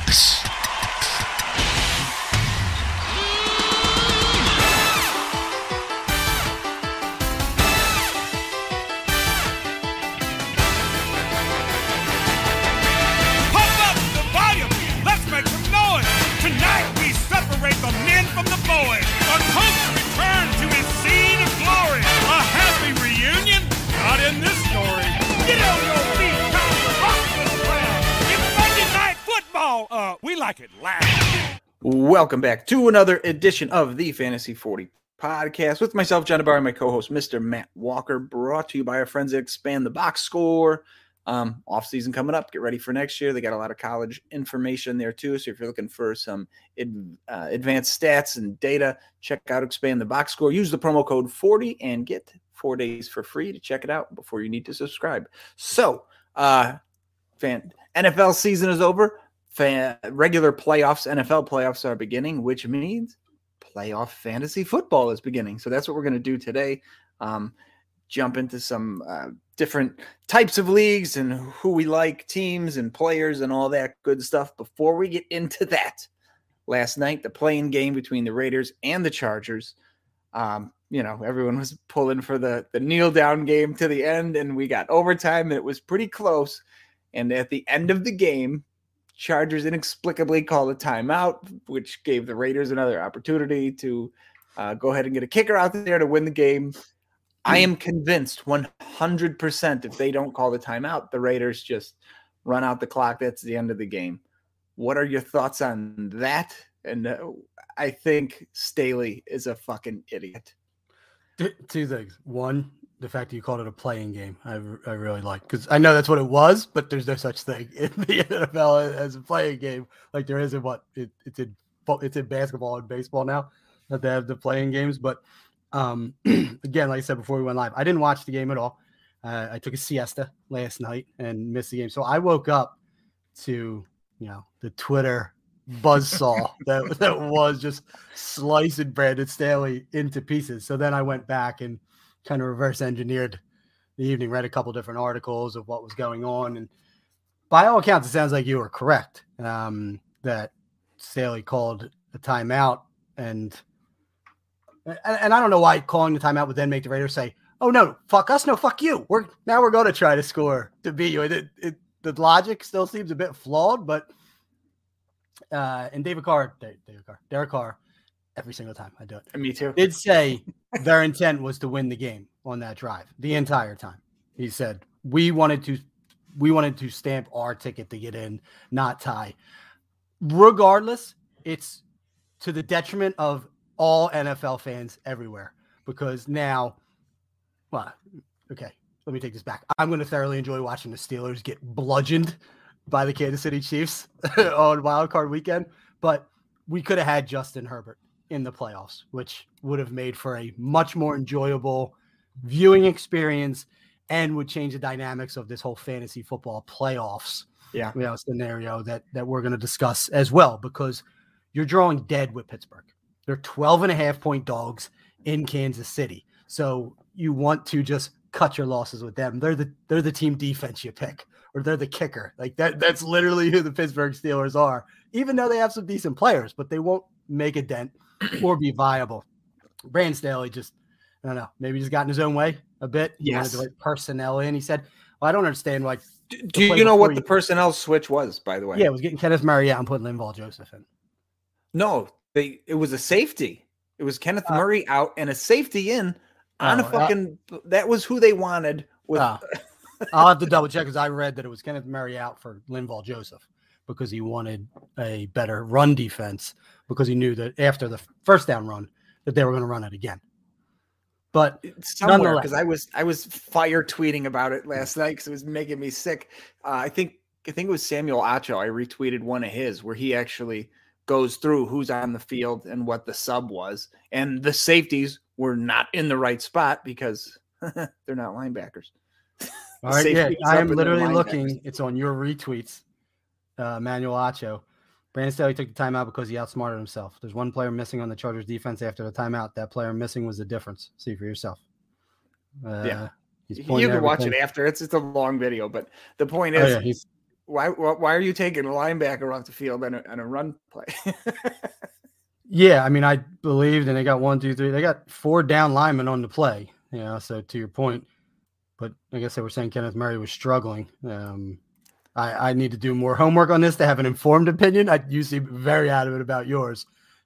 box. The men from the boys. A coach returned to his scene of glory. A happy reunion? Not in this story. Get on your feet, time to rock this crowd. It's Monday Night Football. We like it loud. Welcome back to another edition of the Fantasy 40 podcast with myself, John DeBar, and my co-host, Mr. Matt Walker, brought to you by our friends at Expand the Box Score. Off season coming up. Get ready for next year. They got a lot of college information there too. So if you're looking for some advanced stats and data, check out Expand the Box Score. Use the promo code 40 and get 4 days for free to check it out before you need to subscribe. So, NFL season is over. Regular playoffs, NFL playoffs are beginning, which means playoff fantasy football is beginning. So that's what we're going to do today. Jump into some different types of leagues and who we like, teams and players and all that good stuff. Before we get into that, last night, the playing game between the Raiders and the Chargers, everyone was pulling for the kneel down game to the end, and we got overtime, and it was pretty close. And at the end of the game, Chargers inexplicably called a timeout, which gave the Raiders another opportunity to go ahead and get a kicker out there to win the game. I am convinced 100% if they don't call the timeout, the Raiders just run out the clock. That's the end of the game. What are your thoughts on that? And I think Staley is a fucking idiot. Two things. One, the fact that you called it a playing game, I really like, because I know that's what it was, but there's no such thing in the NFL as a playing game. Like there isn't it's in basketball and baseball now that they have the playing games, but again, like I said before we went live, I didn't watch the game at all. I took a siesta last night and missed the game. So I woke up to, the Twitter buzzsaw that was just slicing Brandon Staley into pieces. So then I went back and kind of reverse engineered the evening, read a couple different articles of what was going on. And by all accounts, it sounds like you were correct, that Staley called a timeout, and I don't know why calling the timeout would then make the Raiders say, "Oh no, fuck us, no, fuck you. We're going to try to score to beat you." The logic still seems a bit flawed, but and Derek Carr, every single time I do it, Me too. Did say their intent was to win the game on that drive the entire time. He said we wanted to stamp our ticket to get in, not tie. Regardless, it's to the detriment of all NFL fans everywhere, because now, okay, let me take this back. I'm going to thoroughly enjoy watching the Steelers get bludgeoned by the Kansas City Chiefs on Wild Card Weekend, but we could have had Justin Herbert in the playoffs, which would have made for a much more enjoyable viewing experience and would change the dynamics of this whole fantasy football playoffs scenario that we're going to discuss as well, because you're drawing dead with Pittsburgh. They're 12.5-point dogs in Kansas City. So you want to just cut your losses with them. They're the team defense you pick, or they're the kicker. Like that's literally who the Pittsburgh Steelers are, even though they have some decent players, but they won't make a dent or be viable. Brandon Staley just, I don't know, maybe just got in his own way a bit. He wanted the right personnel in. He said, well, I don't understand why. Do you know what the personnel switch was, by the way? Yeah, it was getting Kenneth Murray out and putting Linval Joseph in. No, it was a safety. It was Kenneth Murray out and a safety in on a fucking. That was who they wanted. I'll have to double check, because I read that it was Kenneth Murray out for Linval Joseph because he wanted a better run defense, because he knew that after the first down run that they were going to run it again. But somewhere, because I was fire tweeting about it last night because it was making me sick. I think it was Samuel Acho. I retweeted one of his where he actually goes through who's on the field and what the sub was, and the safeties were not in the right spot because they're not linebackers. All right, yeah, I am literally looking. It's on your retweets, Manuel Acho. Brandon Staley took the timeout because he outsmarted himself. There's one player missing on the Chargers defense after the timeout. That player missing was the difference. See for yourself. You can watch it after. It's a long video, but the point is Why are you taking a linebacker off the field on a run play? Yeah, I mean, I believed, and they got 1, 2, 3. They got 4 down linemen on the play. So to your point, but I guess they were saying Kenneth Murray was struggling. I need to do more homework on this to have an informed opinion. You seem very adamant about yours,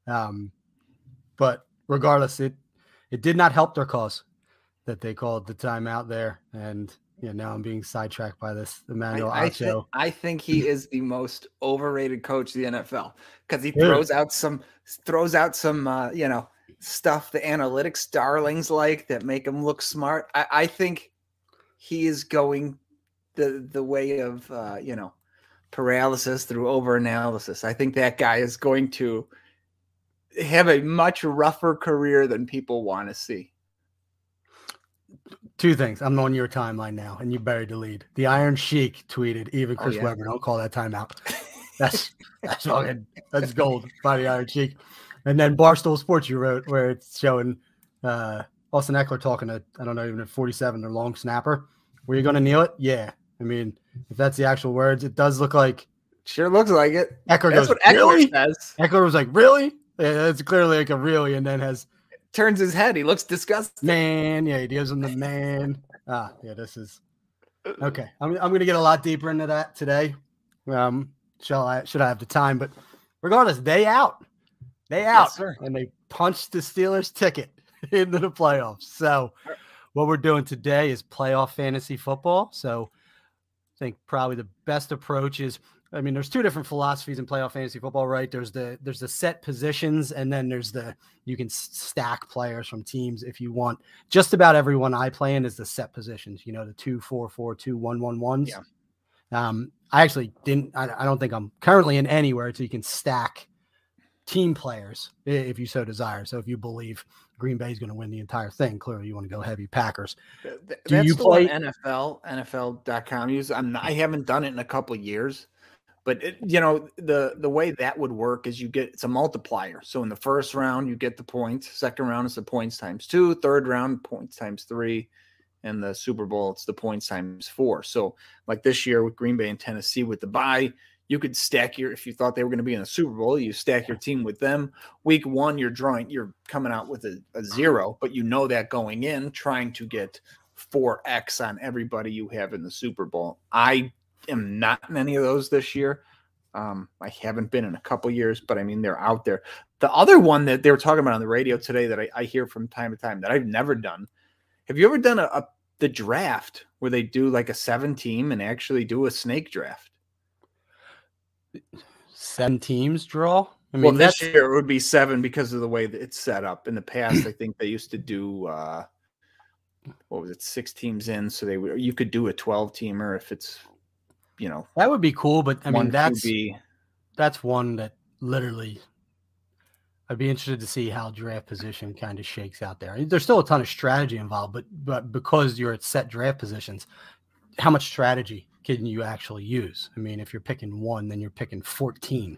but regardless, it did not help their cause that they called the timeout there, and now I'm being sidetracked by this Emmanuel Acho. I think he is the most overrated coach of the NFL because he throws out some stuff the analytics darlings like that make him look smart. I think he is going the way of paralysis through overanalysis. I think that guy is going to have a much rougher career than people want to see. 2 things. I'm on your timeline now, and you buried the lead. The Iron Sheik tweeted, even Chris Webber, don't call that timeout. That's gold by the Iron Sheik. And then Barstool Sports you wrote where it's showing Austin Eckler talking to, I don't know, even at 47, their long snapper. Were you going to kneel it? Yeah. I mean, if that's the actual words, it does look like. Sure looks like it. Eckler that's goes, what Eckler really? says. Eckler was like, really? Yeah, it's clearly like a really, and then turns his head. He looks disgusted. Man, yeah, he gives him the man. This is okay. I'm going to get a lot deeper into that today. Should I have the time? But regardless, they out, yes, and they punched the Steelers' ticket into the playoffs. So what we're doing today is playoff fantasy football. So I think probably the best approach is, there's 2 different philosophies in playoff fantasy football, right? There's the set positions, and then there's you can stack players from teams if you want. Just about everyone I play in is the set positions, the 2-4-4-2, 1-1-1s. Yeah. I actually I don't think I'm currently in anywhere so you can stack team players if you so desire. So if you believe Green Bay is going to win the entire thing, clearly you want to go heavy Packers. Do you play NFL.com? I haven't done it in a couple of years. But the way that would work is it's a multiplier. So in the first round, you get the points. Second round is the points times 2. Third round, points times 3. And the Super Bowl, it's the points times 4. So like this year with Green Bay and Tennessee with the bye, you could stack if you thought they were going to be in the Super Bowl, you stack your team with them. Week 1, you're coming out with a 0, but that going in, trying to get 4X on everybody you have in the Super Bowl. I am not in any of those this year. I haven't been in a couple years, but they're out there. The other one that they were talking about on the radio today that I hear from time to time that I've never done. Have you ever done the draft where they do like a 7-team and actually do a snake draft? 7 teams draw? This year it would be 7 because of the way that it's set up. In the past, I think they used to do 6 teams in, so you could do a 12-teamer if it's that would be cool, but that's one that literally I'd be interested to see how draft position kind of shakes out there. There's still a ton of strategy involved, but because you're at set draft positions, how much strategy can you actually use? If you're picking 1, then you're picking 14.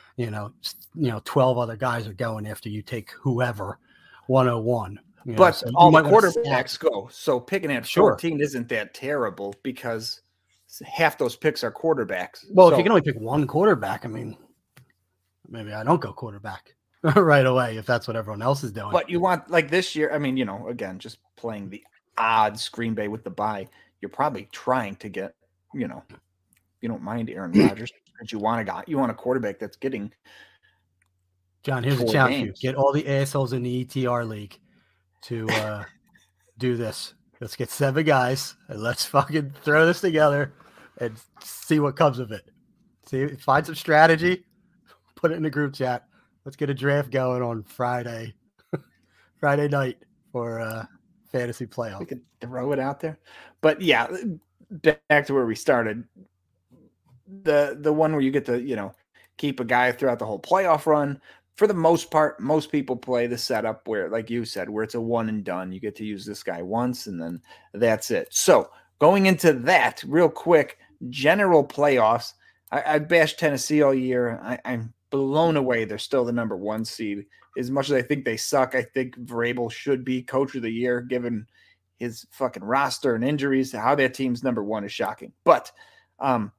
12 other guys are going after you take whoever 101. But so all the quarterbacks go. So picking at 14 isn't that terrible because half those picks are quarterbacks. Well, if you can only pick 1 quarterback, maybe I don't go quarterback right away if that's what everyone else is doing. But you want, like this year, again, just playing the odds, Green Bay with the bye, you're probably trying to get, you don't mind Aaron Rodgers, but you want a quarterback that's getting. John, here's a challenge for you. Get all the assholes in the ETR league to do this. Let's get 7 guys and let's fucking throw this together and see what comes of it. Find some strategy, put it in the group chat. Let's get a draft going on Friday night for fantasy playoff. We could throw it out there. But yeah, back to where we started. The one where you get to, keep a guy throughout the whole playoff run. For the most part, most people play the setup where, like you said, where it's a one and done. You get to use this guy once and then that's it. So going into that real quick, general playoffs, I bashed Tennessee all year. I'm blown away. They're still the number 1 seed. As much as I think they suck, I think Vrabel should be coach of the year, given his fucking roster and injuries. How that team's number 1 is shocking. But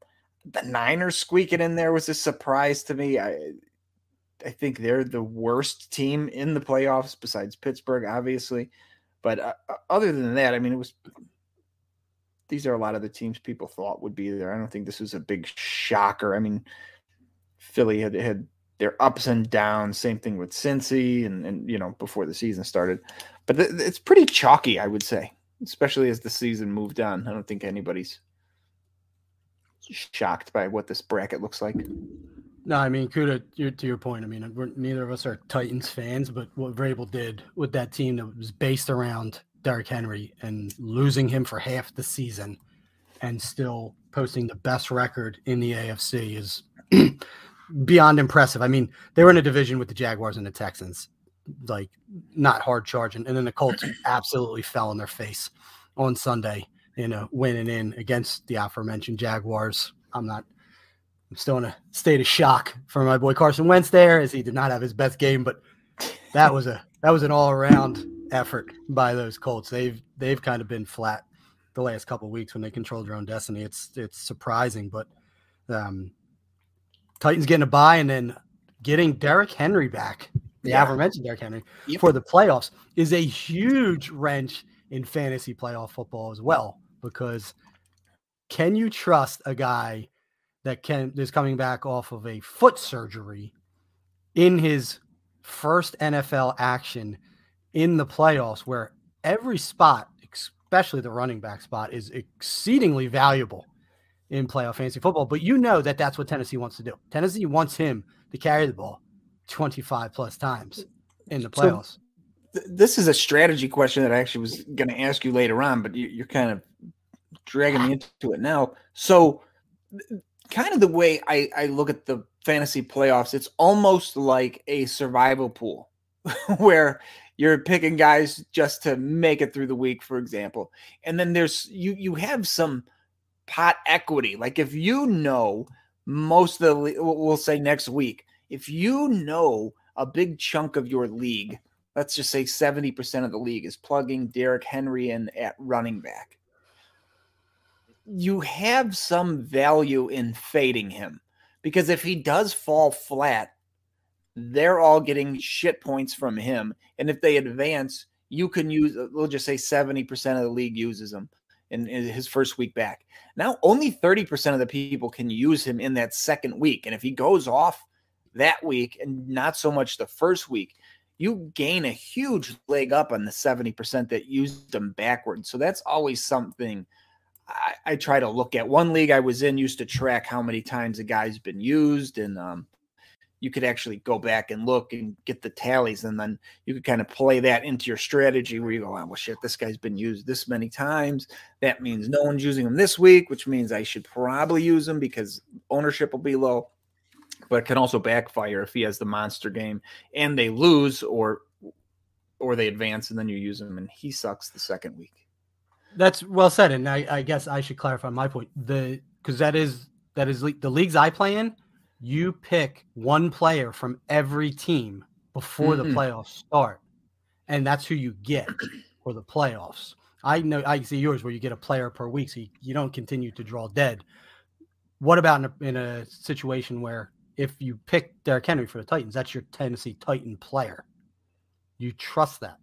The Niners squeaking in there was a surprise to me. I think they're the worst team in the playoffs besides Pittsburgh, obviously. But other than that, I mean, these are a lot of the teams people thought would be there. I don't think this was a big shocker. I mean, Philly had their ups and downs. Same thing with Cincy and before the season started. But it's pretty chalky, I would say, especially as the season moved on. I don't think anybody's shocked by what this bracket looks like. No, I mean, Kuda, to your point, I mean, neither of us are Titans fans, but what Vrabel did with that team that was based around Derrick Henry and losing him for half the season and still posting the best record in the AFC is beyond impressive. I mean, they were in a division with the Jaguars and the Texans, like not hard charging. And then the Colts absolutely fell on their face on Sunday, winning in against the aforementioned Jaguars. I'm still in a state of shock for my boy Carson Wentz there, as he did not have his best game, but that was an all-around effort by those Colts. They've kind of been flat the last couple of weeks when they controlled their own destiny. It's surprising, but Titans getting a bye and then getting Derrick Henry back, the aforementioned Derrick Henry, for the playoffs is a huge wrench in fantasy playoff football as well, because can you trust a guy that is coming back off of a foot surgery in his first NFL action in the playoffs, where every spot, especially the running back spot, is exceedingly valuable in playoff fantasy football? But that's what Tennessee wants to do. Tennessee wants him to carry the ball 25 plus times in the playoffs. So this is a strategy question that I actually was going to ask you later on, but you're kind of dragging me into it now. So kind of the way I look at the fantasy playoffs, it's almost like a survival pool where you're picking guys just to make it through the week, for example. And then there's you have some pot equity. Like if most of the, we'll say next week, if a big chunk of your league, let's just say 70% of the league is plugging Derrick Henry in at running back, you have some value in fading him, because if he does fall flat, they're all getting shit points from him. And if they advance, you can we'll just say 70% of the league uses him in his first week back. Now, only 30% of the people can use him in that second week. And if he goes off that week and not so much the first week, you gain a huge leg up on the 70% that used him backwards. So that's always something I try to look at. One league I was in used to track how many times a guy's been used, and you could actually go back and look and get the tallies, and then you could kind of play that into your strategy where you go, oh, well, shit, this guy's been used this many times. That means no one's using him this week, which means I should probably use him because ownership will be low. But it can also backfire if he has the monster game and they lose or they advance, and then you use him and he sucks the second week. That's well said, and I guess I should clarify my point. Because that is the leagues I play in. You pick one player from every team before the playoffs start, and that's who you get for the playoffs. I know I see yours where you get a player per week, so you don't continue to draw dead. What about in a situation where if you pick Derrick Henry for the Titans, that's your Tennessee Titan player? You trust that?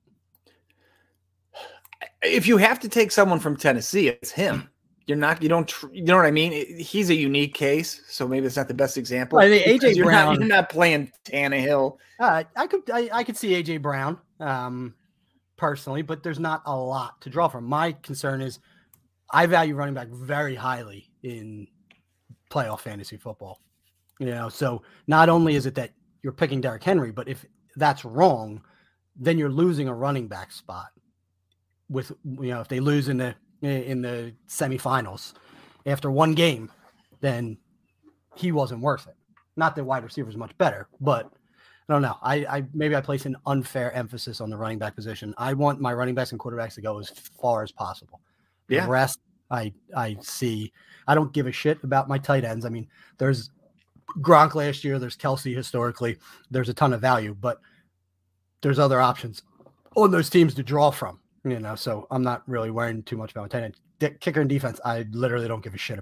If you have to take someone from Tennessee, it's him. You know what I mean? He's a unique case, so maybe it's not the best example. I mean, AJ Brown. You're not playing Tannehill. I could see AJ Brown personally, but there's not a lot to draw from. My concern is I value running back very highly in playoff fantasy football. So not only is it that you're picking Derrick Henry, but if that's wrong, then you're losing a running back spot. With if they lose in the semifinals after one game, then he wasn't worth it. Not that wide receiver is much better, but I don't know. I maybe I place an unfair emphasis on the running back position. I want my running backs and quarterbacks to go as far as possible. The rest I see. I don't give a shit about my tight ends. I mean, there's Gronk last year. There's Kelsey historically. There's a ton of value, but there's other options on those teams to draw from. So I'm not really worrying too much about my tight end. Kicker and defense, I literally don't give a shit about.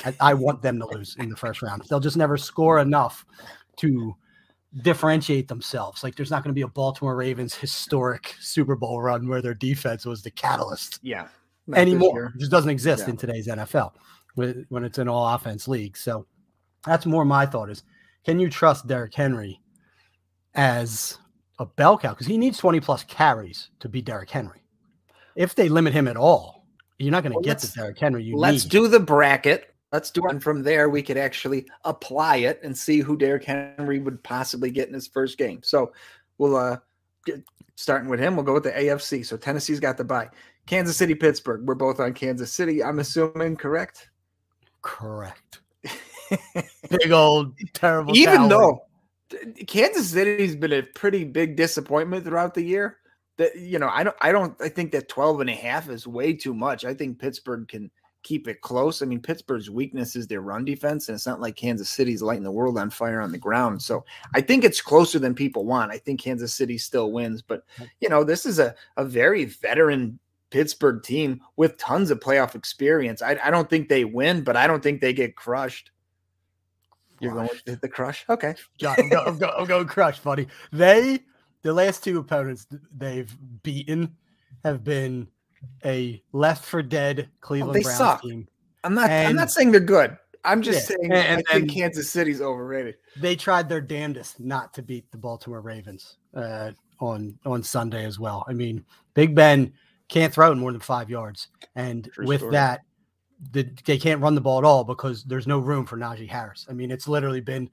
I want them to lose in the first round. They'll just never score enough to differentiate themselves. Like there's not going to be a Baltimore Ravens historic Super Bowl run where their defense was the catalyst. Yeah. Anymore. It just doesn't exist in today's NFL when it's an all offense league. So that's more my thought is, can you trust Derrick Henry as a bell cow? Because he needs 20 plus carries to be Derrick Henry. If they limit him at all, you're not going to get the Derrick Henry Let's do the bracket. Let's do it. And from there, we could actually apply it and see who Derrick Henry would possibly get in his first game. So we'll starting with him. We'll go with the AFC. So Tennessee's got the bye. Kansas City, Pittsburgh. We're both on Kansas City. I'm assuming, correct? Correct. Big old terrible. Even though Kansas City's been a pretty big disappointment throughout the year, that I think that 12.5 is way too much. I think Pittsburgh can keep it close. I mean, Pittsburgh's weakness is their run defense, and it's not like Kansas City's lighting the world on fire on the ground. So I think it's closer than people want. I think Kansas City still wins, but this is a very veteran Pittsburgh team with tons of playoff experience. I don't think they win, but I don't think they get crushed. You're going with the crush? Okay. John, I'm going crush, buddy. The last two opponents they've beaten have been a left for dead Cleveland Browns suck. team. I'm not saying they're good. I'm just saying I think Kansas City's overrated. They tried their damnedest not to beat the Baltimore Ravens on Sunday as well. I mean, Big Ben can't throw it more than 5 yards. And that, they can't run the ball at all because there's no room for Najee Harris. I mean, it's literally been,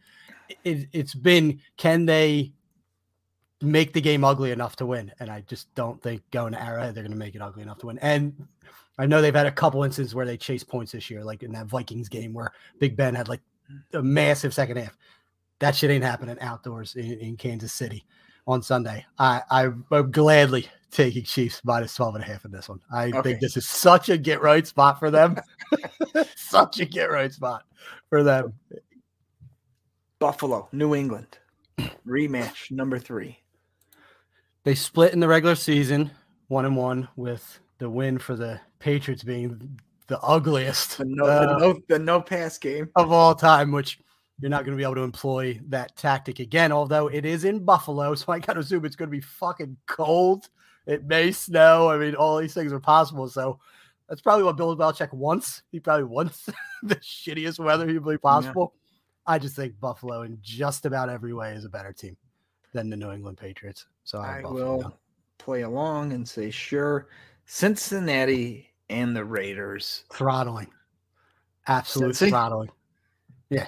can they make the game ugly enough to win? And I just don't think going to Arrowhead, they're going to make it ugly enough to win. And I know they've had a couple instances where they chased points this year, like in that Vikings game where Big Ben had like a massive second half. That shit ain't happening outdoors in Kansas City on Sunday. I'm gladly taking Chiefs minus 12.5 in this one. I think this is such a get right spot for them. Such a get right spot for them. Buffalo, New England, rematch number 3. They split in the regular season, 1-1, with the win for the Patriots being the ugliest, the no pass game of all time, which you're not going to be able to employ that tactic again, although it is in Buffalo, so I got to assume it's going to be fucking cold. It may snow. I mean, all these things are possible, so that's probably what Bill Belichick wants. He probably wants the shittiest weather humanly possible. Yeah. I just think Buffalo in just about every way is a better team than the New England Patriots. So I will play along and say, sure, Cincinnati and the Raiders. Throttling. Absolute throttling. Yeah.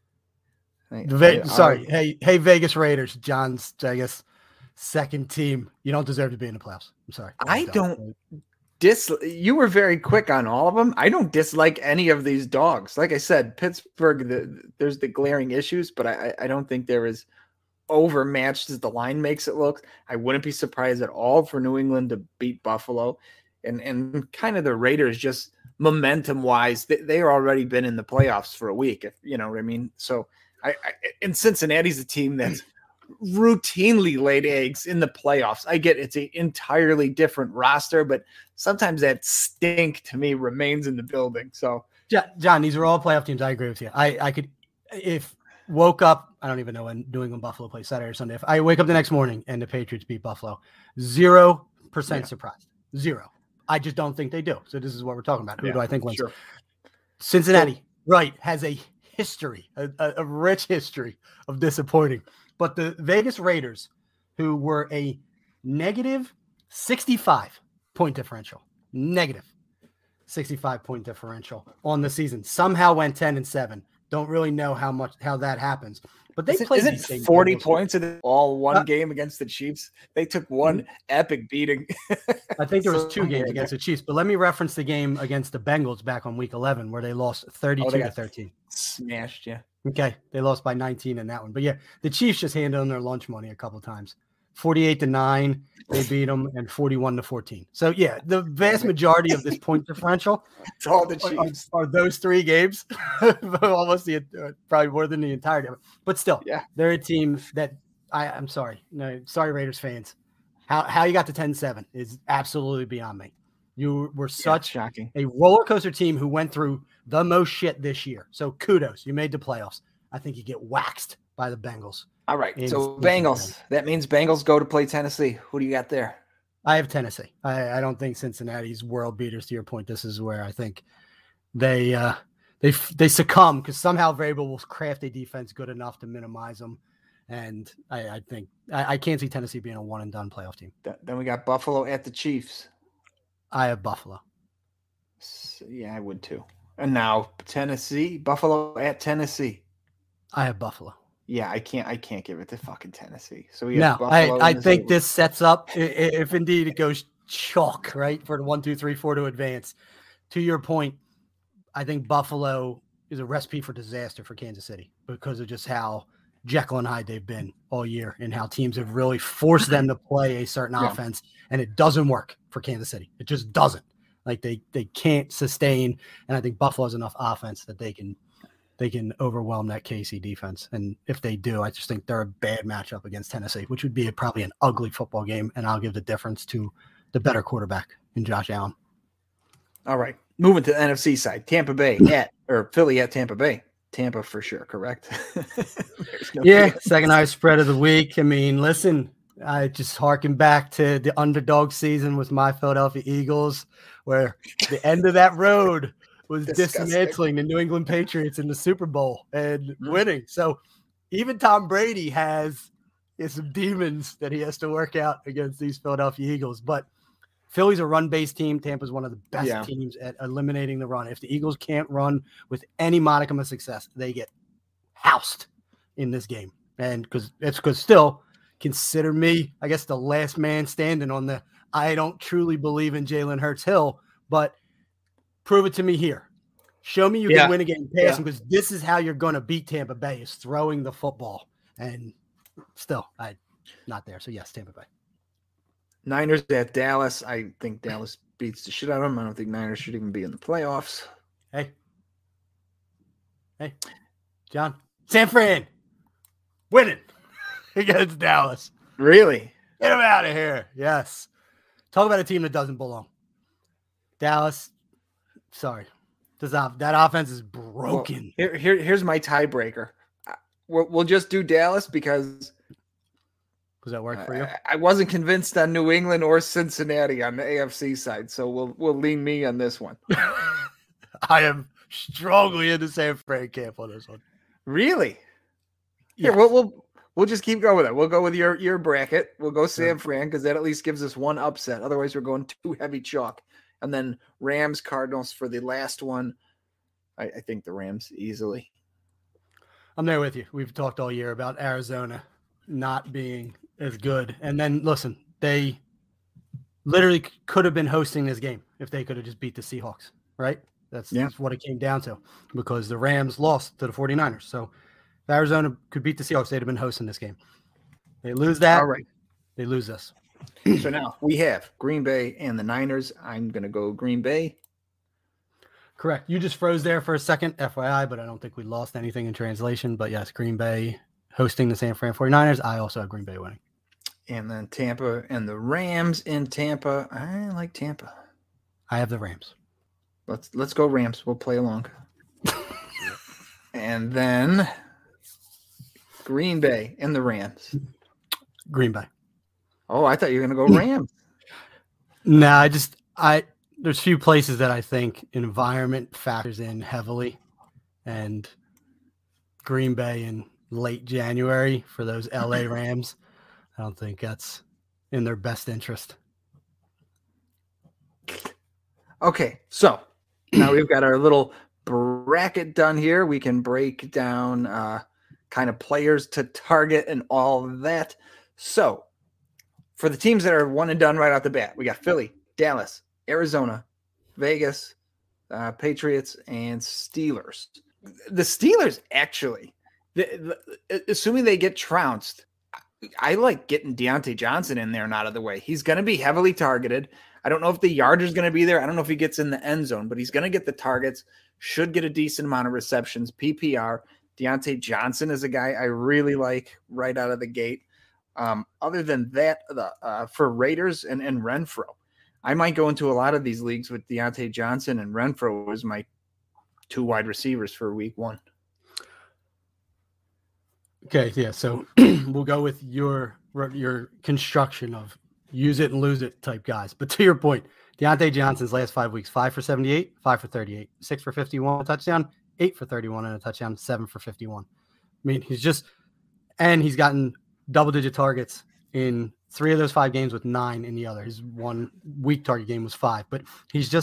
Sorry. Hey, Vegas Raiders, John's, I guess, second team. You don't deserve to be in the playoffs. I'm sorry. I don't you were very quick on all of them. I don't dislike any of these dogs. Like I said, Pittsburgh, there's the glaring issues, but I don't think they're as overmatched as the line makes it look. I wouldn't be surprised at all for New England to beat Buffalo. And kind of the Raiders, just momentum-wise, they're already been in the playoffs for a week, if you know what I mean. So and Cincinnati's a team that's routinely laid eggs in the playoffs. I get it's an entirely different roster, but sometimes that stink to me remains in the building. So John, these are all playoff teams. I agree with you. I could, if woke up, I don't even know when New England Buffalo plays Saturday or Sunday. If I wake up the next morning and the Patriots beat Buffalo, 0% surprised. 0. I just don't think they do. So this is what we're talking about. Who do I think wins? Sure. Cincinnati, has a history, a rich history of disappointing. But the Vegas Raiders, who were a negative 65-point differential, negative 65-point differential on the season, somehow went 10-7. Don't really know how that happens. But they played. Isn't 40 points in all one game against the Chiefs? They took one epic beating. I think there was 2 games against the Chiefs. But let me reference the game against the Bengals back on week 11 where they lost 32-13. Smashed, yeah. Okay, they lost by 19 in that one. But yeah, the Chiefs just handed them their lunch money a couple of times. 48-9, they beat them, and 41-14. So yeah, the vast majority of this point differential, it's all the Chiefs, are those 3 games, almost probably more than the entirety of it. But still, they're a team that I'm sorry, Raiders fans. How you got to 10-7 is absolutely beyond me. You were such shocking. a roller coaster team who went through the most shit this year. So kudos. You made the playoffs. I think you get waxed by the Bengals. All right. So Bengals. That means Bengals go to play Tennessee. Who do you got there? I have Tennessee. I don't think Cincinnati's world beaters. To your point, this is where I think they succumb because somehow Vrabel will craft a defense good enough to minimize them. And I think I can't see Tennessee being a one and done playoff team. Then we got Buffalo at the Chiefs. I have Buffalo. Yeah, I would too. And now Tennessee, Buffalo at Tennessee. I have Buffalo. Yeah, I can't give it to fucking Tennessee. So I think this sets up if indeed it goes chalk, right, for the 1, 2, 3, 4 to advance. To your point, I think Buffalo is a recipe for disaster for Kansas City because of just how Jekyll and Hyde they've been all year and how teams have really forced them to play a certain offense, and it doesn't work for Kansas City. It just doesn't. Like they can't sustain, and I think Buffalo has enough offense that they can overwhelm that KC defense. And if they do, I just think they're a bad matchup against Tennessee, which would be probably an ugly football game, and I'll give the difference to the better quarterback in Josh Allen. All right. Moving to the NFC side, Philly at Tampa Bay. Tampa for sure, correct? Second highest spread of the week. I mean, listen, I just harken back to the underdog season with my Philadelphia Eagles, where the end of that road was dismantling the New England Patriots in the Super Bowl and winning. So even Tom Brady has some demons that he has to work out against these Philadelphia Eagles. But Philly's a run-based team. Tampa's one of the best teams at eliminating the run. If the Eagles can't run with any modicum of success, they get housed in this game. And because still, consider me, I guess, the last man standing on the I don't truly believe in Jalen Hurts hill, but prove it to me here. Show me you can win a game passing because this is how you're going to beat Tampa Bay is throwing the football. And still, I'm not there. So, yes, Tampa Bay. Niners at Dallas. I think Dallas beats the shit out of them. I don't think Niners should even be in the playoffs. Hey, John. San Fran winning against Dallas. Really? Get them out of here. Yes. Talk about a team that doesn't belong. Dallas, sorry. That offense is broken. Well, here's my tiebreaker. We'll just do Dallas because – does that work for you? I wasn't convinced on New England or Cincinnati on the AFC side, so we'll lean me on this one. I am strongly in the San Fran camp on this one. Really? Yes. Here, we'll just keep going with it. We'll go with your bracket. We'll go San Fran because that at least gives us one upset. Otherwise, we're going too heavy chalk. And then Rams, Cardinals for the last one. I think the Rams easily. I'm there with you. We've talked all year about Arizona not being as good. And then, listen, they literally could have been hosting this game if they could have just beat the Seahawks, right? That's what it came down to because the Rams lost to the 49ers. So if Arizona could beat the Seahawks, they'd have been hosting this game. They lose that. All right. They lose this. So now we have Green Bay and the Niners. I'm going to go Green Bay. Correct. You just froze there for a second, FYI, but I don't think we lost anything in translation. But yes, Green Bay hosting the San Fran 49ers. I also have Green Bay winning. And then Tampa and the Rams in Tampa. I like Tampa. I have the Rams. Let's go Rams. We'll play along. And then Green Bay and the Rams. Green Bay. Oh, I thought you were going to go Rams. No, there's few places that I think environment factors in heavily. And Green Bay in late January for those LA Rams, I don't think that's in their best interest. Okay, so now we've got our little bracket done here. We can break down kind of players to target and all of that. So for the teams that are one and done right out the bat, we got Philly, Dallas, Arizona, Vegas, Patriots, and Steelers. The Steelers, actually, assuming they get trounced, I like getting Deontay Johnson in there and out of the way. He's going to be heavily targeted. I don't know if the yardage is going to be there. I don't know if he gets in the end zone, but he's going to get the targets, should get a decent amount of receptions, PPR. Deontay Johnson is a guy I really like right out of the gate. Other than that, for Raiders and Renfro, I might go into a lot of these leagues with Deontay Johnson and Renfrow as my 2 wide receivers for week 1. Okay, yeah. So we'll go with your construction of use it and lose it type guys. But to your point, Deontay Johnson's last 5 weeks: 5 for 78, 5 for 38, 6 for 51, a touchdown, 8 for 31 and a touchdown, 7 for 51. I mean, he's gotten double-digit targets in 3 of those 5 games with 9 in the other. His 1 week target game was 5, but he's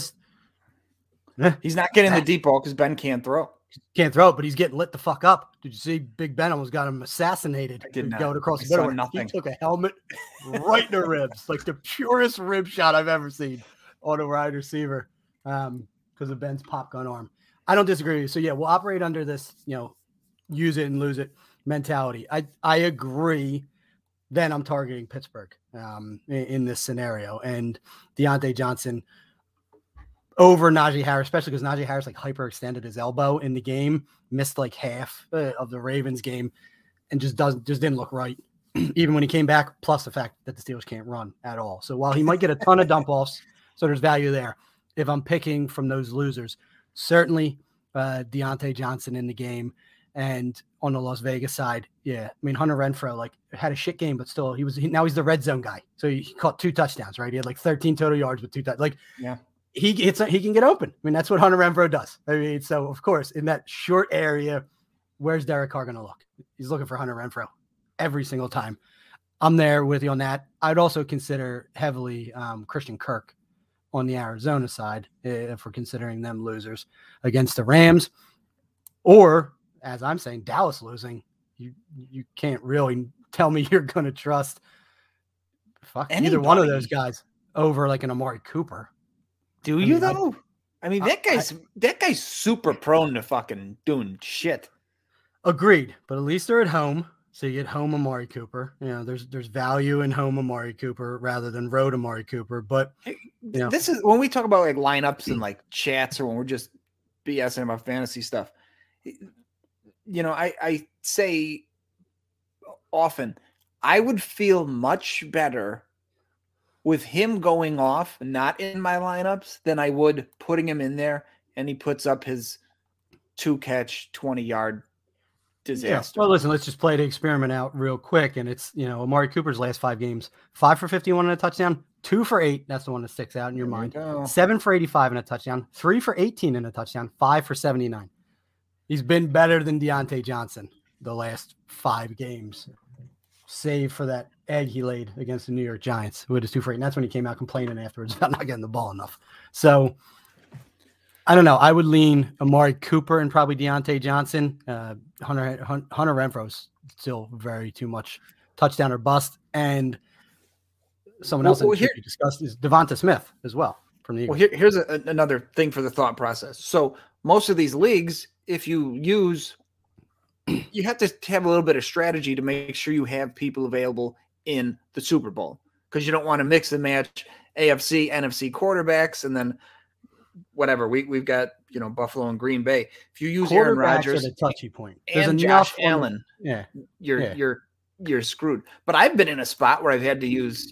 not getting the deep ball because Ben can't throw. Can't throw it, but he's getting lit the fuck up. Did you see Big Ben almost got him assassinated? I did not. Going across the middle. Nothing. He took a helmet right in the ribs, like the purest rib shot I've ever seen on a wide receiver because of Ben's pop gun arm. I don't disagree with you. So, yeah, we'll operate under this, use it and lose it mentality. I agree. Then I'm targeting Pittsburgh in this scenario. And Deontay Johnson over Najee Harris, especially because Najee Harris hyperextended his elbow in the game, missed half of the Ravens game, and just didn't look right, even when he came back. Plus the fact that the Steelers can't run at all. So while he might get a ton of dump offs, so there's value there. If I'm picking from those losers, certainly Deontay Johnson in the game, and on the Las Vegas side, yeah, I mean Hunter Renfrow had a shit game, but still now he's the red zone guy. So he caught 2 touchdowns, right? He had 13 total yards with 2 touchdowns. Yeah. He can get open. I mean, that's what Hunter Renfrow does. I mean, so of course, in that short area, where's Derek Carr going to look? He's looking for Hunter Renfrow every single time. I'm there with you on that. I'd also consider heavily Christian Kirk on the Arizona side if we're considering them losers against the Rams, or as I'm saying, Dallas losing. You can't really tell me you're going to trust either one of those guys over an Amari Cooper. Do you though? That guy's super prone to fucking doing shit. Agreed, but at least they're at home, so you get home Amari Cooper. There's value in home Amari Cooper rather than road Amari Cooper. But this is when we talk about lineups and chats, or when we're just BSing about fantasy stuff. I say often, I would feel much better with him going off, not in my lineups, than I would putting him in there and he puts up his 2-catch, 20-yard disaster. Yeah. Well, listen, let's just play the experiment out real quick. And it's, Amari Cooper's last 5 games, 5 for 51 and a touchdown, 2 for 8. That's the one that sticks out in your mind. 7 for 85 and a touchdown, 3 for 18 and a touchdown, 5 for 79. He's been better than Deontay Johnson the last 5 games, save for that egg he laid against the New York Giants with his 2 for 8. And that's when he came out complaining afterwards about not getting the ball enough. So I don't know. I would lean Amari Cooper and probably Deontay Johnson. Hunter Renfrow's still very too much touchdown or bust. And someone else that we discussed is Devonta Smith as well from the Eagles. Well, here's another thing for the thought process. So most of these leagues, if you have to have a little bit of strategy to make sure you have people available in the Super Bowl, because you don't want to mix and match AFC, NFC quarterbacks, and then whatever we've got, Buffalo and Green Bay. If you use Aaron Rodgers, the touchy point, and Josh Allen, you're screwed. But I've been in a spot where I've had to use,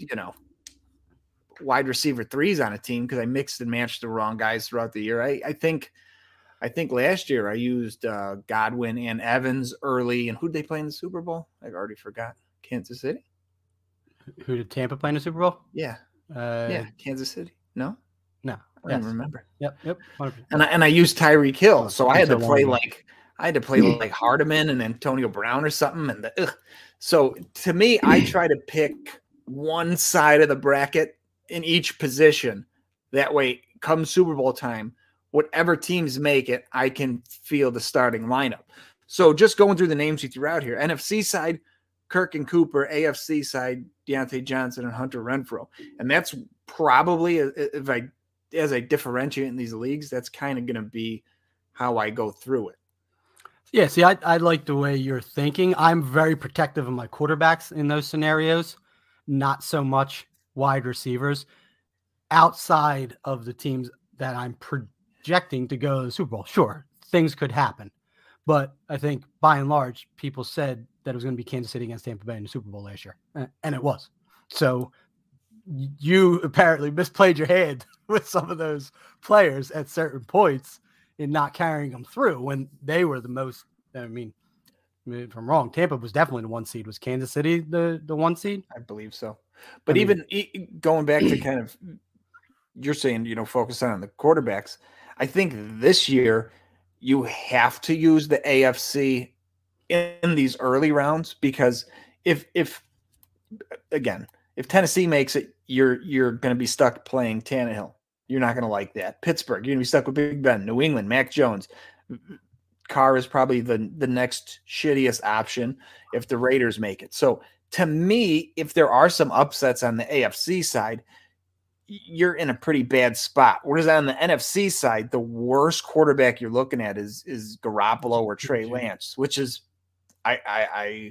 wide receiver 3s on a team because I mixed and matched the wrong guys throughout the year. I think last year I used Godwin and Evans early. And who did they play in the Super Bowl? I've already forgot. Kansas City. Who did Tampa play in the Super Bowl? Yeah. Kansas City. No. I don't remember. Yep. 100%. And I used Tyreek Hill, so I had to play like Hardeman and Antonio Brown or something. So to me, I try to pick one side of the bracket in each position. That way, come Super Bowl time, whatever teams make it, I can feel the starting lineup. So just going through the names you threw out here: NFC side, Kirk and Cooper; AFC side, Deontay Johnson and Hunter Renfrow. And that's probably, as I differentiate in these leagues, that's kind of going to be how I go through it. Yeah, see, I like the way you're thinking. I'm very protective of my quarterbacks in those scenarios, not so much wide receivers. Outside of the teams that I'm projecting to go to the Super Bowl, sure, things could happen. But I think by and large, people said that it was going to be Kansas City against Tampa Bay in the Super Bowl last year, and it was. So you apparently misplayed your hand with some of those players at certain points in not carrying them through when they were the most. I mean, if I'm wrong, Tampa was definitely the 1 seed. Was Kansas City the 1 seed? I believe so. But going back to kind of, you're saying, focus on the quarterbacks. I think this year you have to use the AFC in these early rounds, because if Tennessee makes it, you're going to be stuck playing Tannehill. You're not going to like that. Pittsburgh, you're going to be stuck with Big Ben. New England, Mac Jones. Carr is probably the next shittiest option if the Raiders make it. So to me, if there are some upsets on the AFC side, you're in a pretty bad spot. Whereas on the NFC side, the worst quarterback you're looking at is Garoppolo or Trey Lance, which is I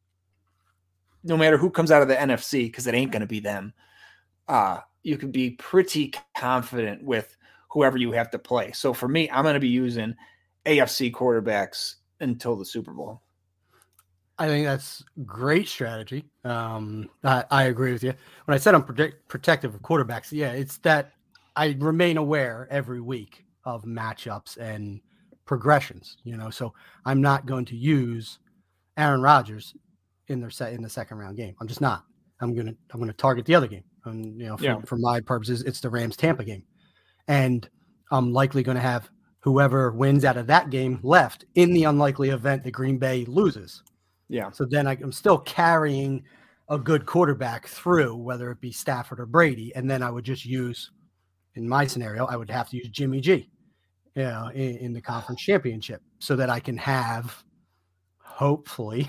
no matter who comes out of the NFC, because it ain't going to be them, you can be pretty confident with whoever you have to play. So for me, I'm going to be using AFC quarterbacks until the Super Bowl. I think that's great strategy. I agree with you. When I said I'm protective of quarterbacks, yeah, it's that I remain aware every week of matchups and progressions. So I'm not going to use Aaron Rodgers in the second round game. I'm just not. I'm gonna target the other game. For my purposes, it's the Rams Tampa game, and I'm likely going to have whoever wins out of that game left in the unlikely event that Green Bay loses. Yeah. So then I'm still carrying a good quarterback through, whether it be Stafford or Brady. And then I would just use, in my scenario, I would have to use Jimmy G in the conference championship so that I can have, hopefully,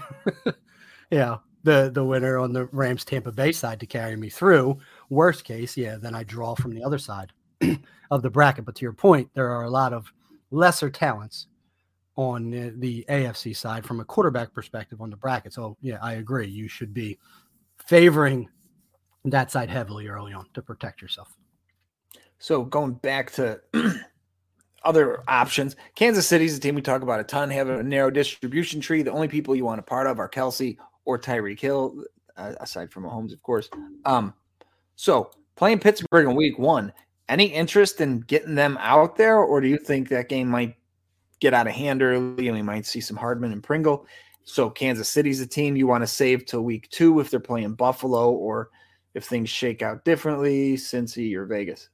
the winner on the Rams Tampa Bay side to carry me through. Worst case, then I draw from the other side of the bracket. But to your point, there are a lot of lesser talents on the AFC side from a quarterback perspective on the bracket. So I agree. You should be favoring that side heavily early on to protect yourself. So going back to other options, Kansas City's a team we talk about a ton, have a narrow distribution tree. The only people you want a part of are Kelsey or Tyreek Hill, aside from Mahomes, of course. So playing Pittsburgh in week 1, any interest in getting them out there, or do you think that game might get out of hand early and we might see some Hardman and Pringle? So Kansas City's a team you want to save till week 2 if they're playing Buffalo, or if things shake out differently, Cincy or Vegas?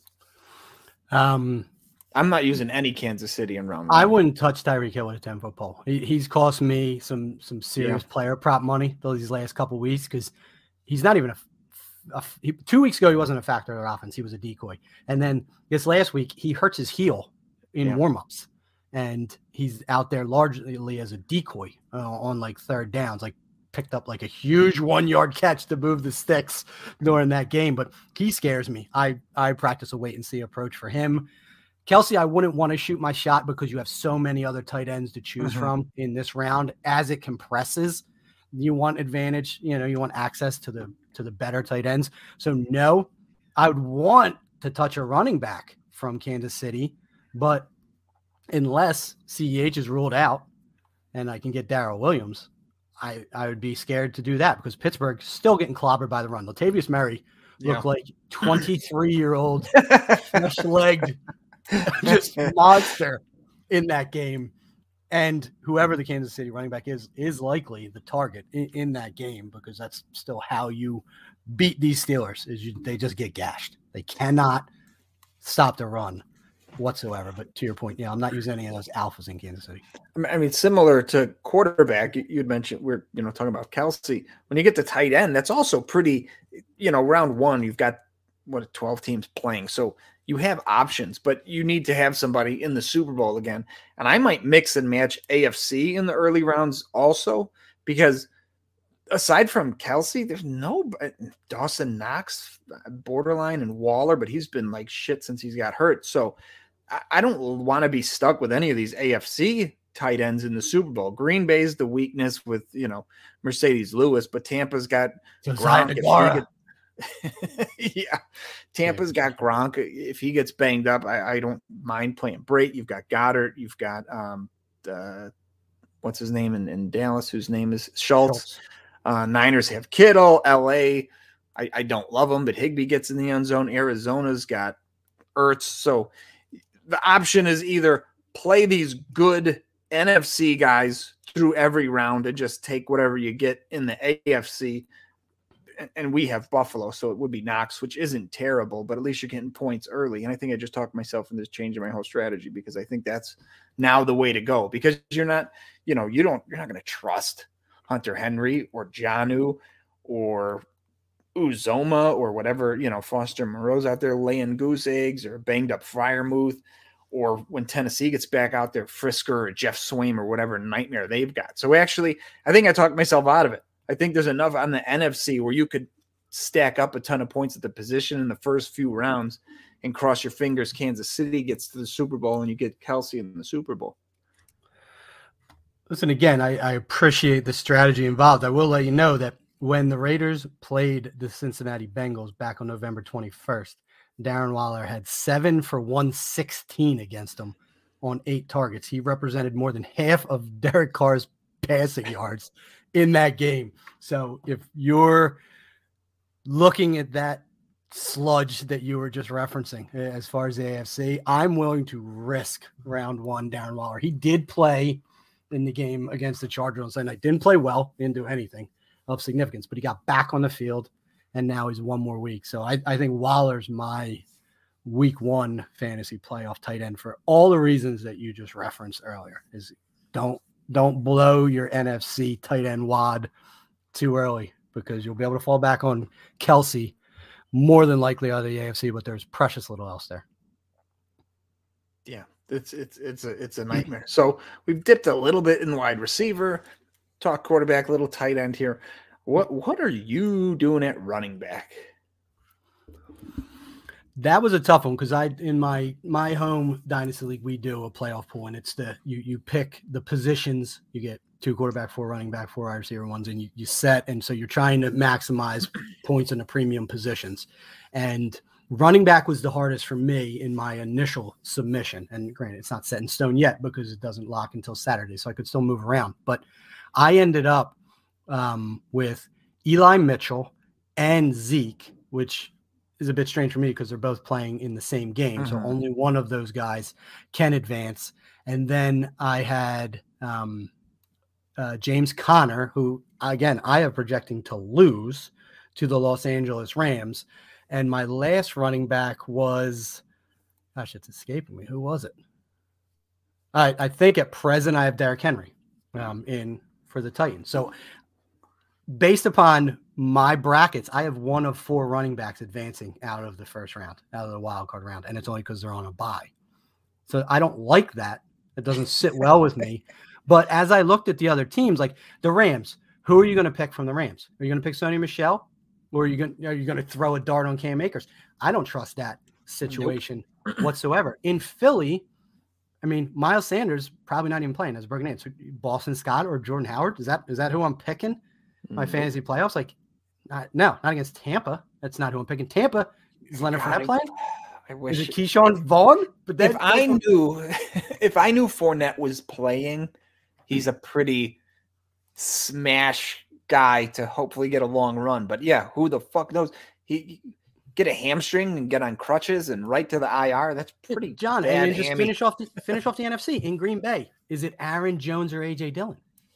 I'm not using any Kansas City in round 1. I wouldn't touch Tyreek Hill with a 10-foot pole. He's cost me some serious player prop money these last couple weeks, because he's not even 2 weeks ago, he wasn't a factor in their offense. He was a decoy. And then this last week, he hurts his heel in warmups. And he's out there largely as a decoy on like third downs, like picked up like a huge 1-yard catch to move the sticks during that game. But he scares me. I practice a wait and see approach for him. Kelsey, I wouldn't want to shoot my shot because you have so many other tight ends to choose from in this round. As it compresses, you want advantage, you want access to the better tight ends. So no, I would want to touch a running back from Kansas City, but unless CEH is ruled out and I can get Darrell Williams, I would be scared to do that, because Pittsburgh's still getting clobbered by the run. Latavius Murray looked like 23-year-old fresh-legged just monster in that game. And whoever the Kansas City running back is likely the target in that game, because that's still how you beat these Steelers, they just get gashed. They cannot stop the run whatsoever. But to your point, I'm not using any of those alphas in Kansas City. I mean, similar to quarterback, you'd mentioned we're talking about Kelsey. When you get to tight end, that's also pretty. Round 1, you've got 12 teams playing, so you have options, but you need to have somebody in the Super Bowl again. And I might mix and match AFC in the early rounds also, because aside from Kelsey, there's no Dawson Knox, borderline, and Waller, but he's been like shit since he's got hurt. So I don't want to be stuck with any of these AFC tight ends in the Super Bowl. Green Bay's the weakness with, Mercedes Lewis, but Tampa's got Gronk. Tampa's got Gronk. If he gets banged up, I don't mind playing Brate. You've got Goddard. You've got what's his name in Dallas, whose name is Schultz. Niners have Kittle. LA, I don't love him, but Higbee gets in the end zone. Arizona's got Ertz. So the option is either play these good NFC guys through every round and just take whatever you get in the AFC. And we have Buffalo, so it would be Knox, which isn't terrible, but at least you're getting points early. And I think I just talked myself into changing my whole strategy because I think that's now the way to go, because you're not going to trust Hunter Henry or Jonnu or Uzoma or whatever, Foster Moreau's out there laying goose eggs, or banged up Freiermuth, or when Tennessee gets back out there, Frisker or Jeff Swaim or whatever nightmare they've got. So actually, I think I talked myself out of it. I think there's enough on the NFC where you could stack up a ton of points at the position in the first few rounds and cross your fingers Kansas City gets to the Super Bowl and you get Kelsey in the Super Bowl. Listen, again, I appreciate the strategy involved. I will let you know that when the Raiders played the Cincinnati Bengals back on November 21st, Darren Waller had 7 for 116 against them on 8 targets. He represented more than half of Derek Carr's passing yards in that game. So if you're looking at that sludge that you were just referencing as far as the AFC, I'm willing to risk round 1 Darren Waller. He did play in the game against the Chargers on Sunday night. Didn't play well, didn't do anything of significance, but he got back on the field, and now he's 1 more week. So I think Waller's my week 1 fantasy playoff tight end for all the reasons that you just referenced earlier. Is don't blow your NFC tight end wad too early, because you'll be able to fall back on Kelsey more than likely out of the AFC, but there's precious little else there. Yeah, it's a nightmare. So we've dipped a little bit in wide receiver, talk quarterback, little tight end here. What are you doing at running back? That was a tough one, because in my home dynasty league, we do a playoff pool, and it's you pick the positions. You get 2 quarterback, 4 running back, 4 wide receiver ones, and you set. And so you're trying to maximize points in the premium positions. And running back was the hardest for me in my initial submission. And granted, it's not set in stone yet because it doesn't lock until Saturday, so I could still move around. But I ended up with Eli Mitchell and Zeke, which is a bit strange for me because they're both playing in the same game. So only one of those guys can advance. And then I had James Conner, who, again, I am projecting to lose to the Los Angeles Rams. And my last running back was, gosh, it's escaping me. Who was it? I think at present I have Derrick Henry in for the Titans. So based upon my brackets, I have 1 of 4 running backs advancing out of the first round, out of the wild card round, and it's only because they're on a bye. So I don't like that. It doesn't sit well with me. But as I looked at the other teams, like the Rams, who are you going to pick from the Rams? Are you going to pick Sony Michel, or are you going to throw a dart on Cam Akers? I don't trust that situation whatsoever. In Philly, I mean, Miles Sanders probably not even playing as a broken name. So Boston Scott or Jordan Howard, is that who I'm picking? My fantasy playoffs, no, not against Tampa. That's not who I'm picking. Tampa is Leonard Fournette playing. I wish. Is it Keyshawn Vaughn? But if I knew Fournette was playing, he's a pretty smash guy to hopefully get a long run. But yeah, who the fuck knows? He get a hamstring and get on crutches and right to the IR. That's pretty John. And just finish off the NFC in Green Bay. Is it Aaron Jones or AJ Dillon?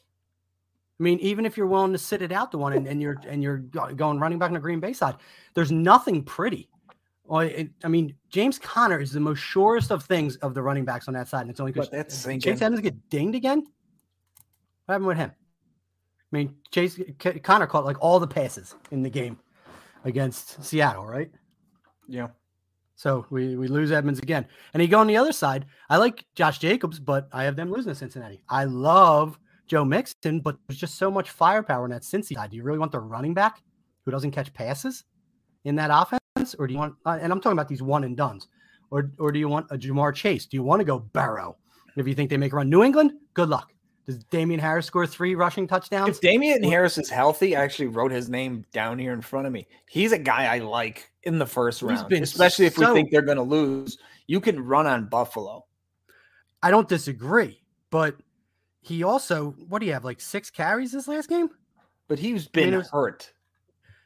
I mean, even if you're willing to sit it out the one and you're going running back on the Green Bay side, there's nothing pretty. I mean, James Conner is the most surest of things of the running backs on that side, and it's only because Chase Edmonds get dinged again. What happened with him? I mean, Conner caught like all the passes in the game against Seattle, right? Yeah. So we lose Edmonds again, and you go on the other side. I like Josh Jacobs, but I have them losing to Cincinnati. I love Joe Mixon, but there's just so much firepower in that Cincy side. Do you really want the running back who doesn't catch passes in that offense? Or do you want, and I'm talking about these one and dones, or do you want a Jamar Chase? Do you want to go Burrow? If you think they make a run, New England, good luck. Does Damian Harris score 3 rushing touchdowns? If Damian Harris is healthy, I actually wrote his name down here in front of me. He's a guy I like in the first round, especially if we think they're going to lose. You can run on Buffalo. I don't disagree, but he also, what do you have, like 6 carries this last game? But he's been hurt.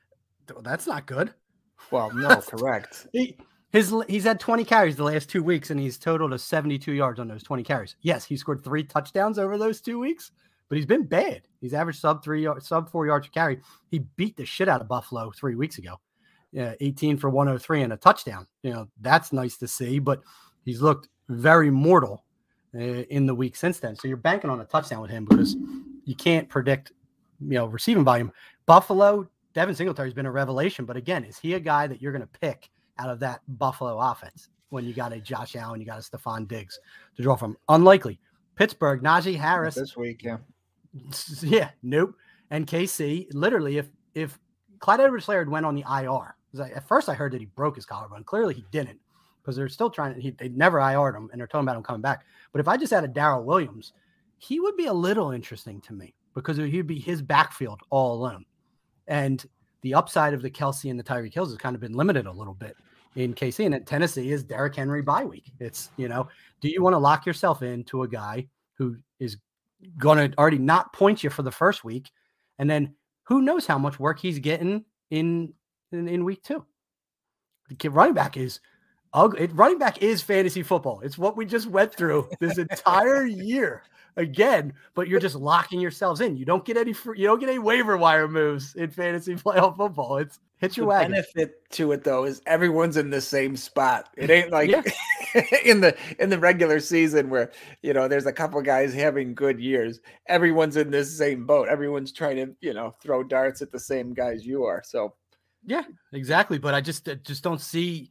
That's not good. Well, no, correct. He's had 20 carries the last 2 weeks, and he's totaled a 72 yards on those 20 carries. Yes, he scored 3 touchdowns over those 2 weeks, but he's been bad. He's averaged sub 4 yards per carry. He beat the shit out of Buffalo 3 weeks ago. 18 for 103 and a touchdown. That's nice to see, but he's looked very mortal in the week since then. So you're banking on a touchdown with him because you can't predict, receiving volume. Buffalo, Devin Singletary's been a revelation, but again, is he a guy that you're going to pick out of that Buffalo offense when you got a Josh Allen, you got a Stephon Diggs to draw from? Unlikely. Pittsburgh, Najee Harris. This week, yeah. Yeah, nope. And KC, literally, if Clyde Edwards-Helaire went on the IR, at first I heard that he broke his collarbone. Clearly he didn't, because they're still they never IR'd him, and they're talking about him coming back. But if I just added Darrell Williams, he would be a little interesting to me because he'd be his backfield all alone. And the upside of the Kelsey and the Tyreek Hills has kind of been limited a little bit in KC. And at Tennessee is Derrick Henry bye week. It's, do you want to lock yourself into a guy who is going to already not point you for the first week, and then who knows how much work he's getting in week 2? The kid running back is ugly. Running back is fantasy football. It's what we just went through this entire year again, but you're just locking yourselves in. You don't get any waiver wire moves in fantasy playoff football. It's hit your wagon. The benefit to it though is everyone's in the same spot. It ain't like in the regular season where there's a couple guys having good years. Everyone's in this same boat. Everyone's trying to throw darts at the same guys you are. So yeah, exactly. But I just don't see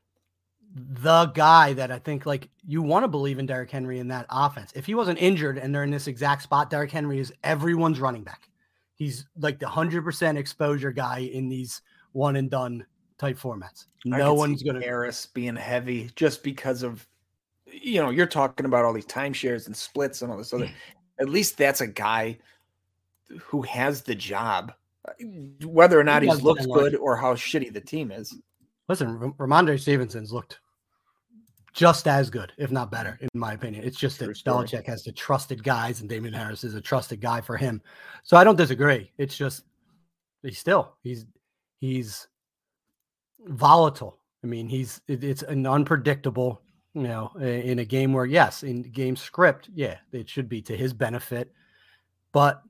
the guy that I think you want to believe in Derrick Henry in that offense. If he wasn't injured and they're in this exact spot, Derrick Henry is everyone's running back. He's like the 100% exposure guy in these one and done type formats. No one's going to Harris being heavy just because of, you're talking about all these timeshares and splits and all this other, at least that's a guy who has the job, whether or not he's looked good or how shitty the team is. Listen, Ramondre Stevenson's looked just as good, if not better, in my opinion. It's just that Belichick has the trusted guys, and Damian Harris is a trusted guy for him. So I don't disagree. It's just he's volatile. I mean, it's an unpredictable, in a game where, yes, in game script, yeah, it should be to his benefit, but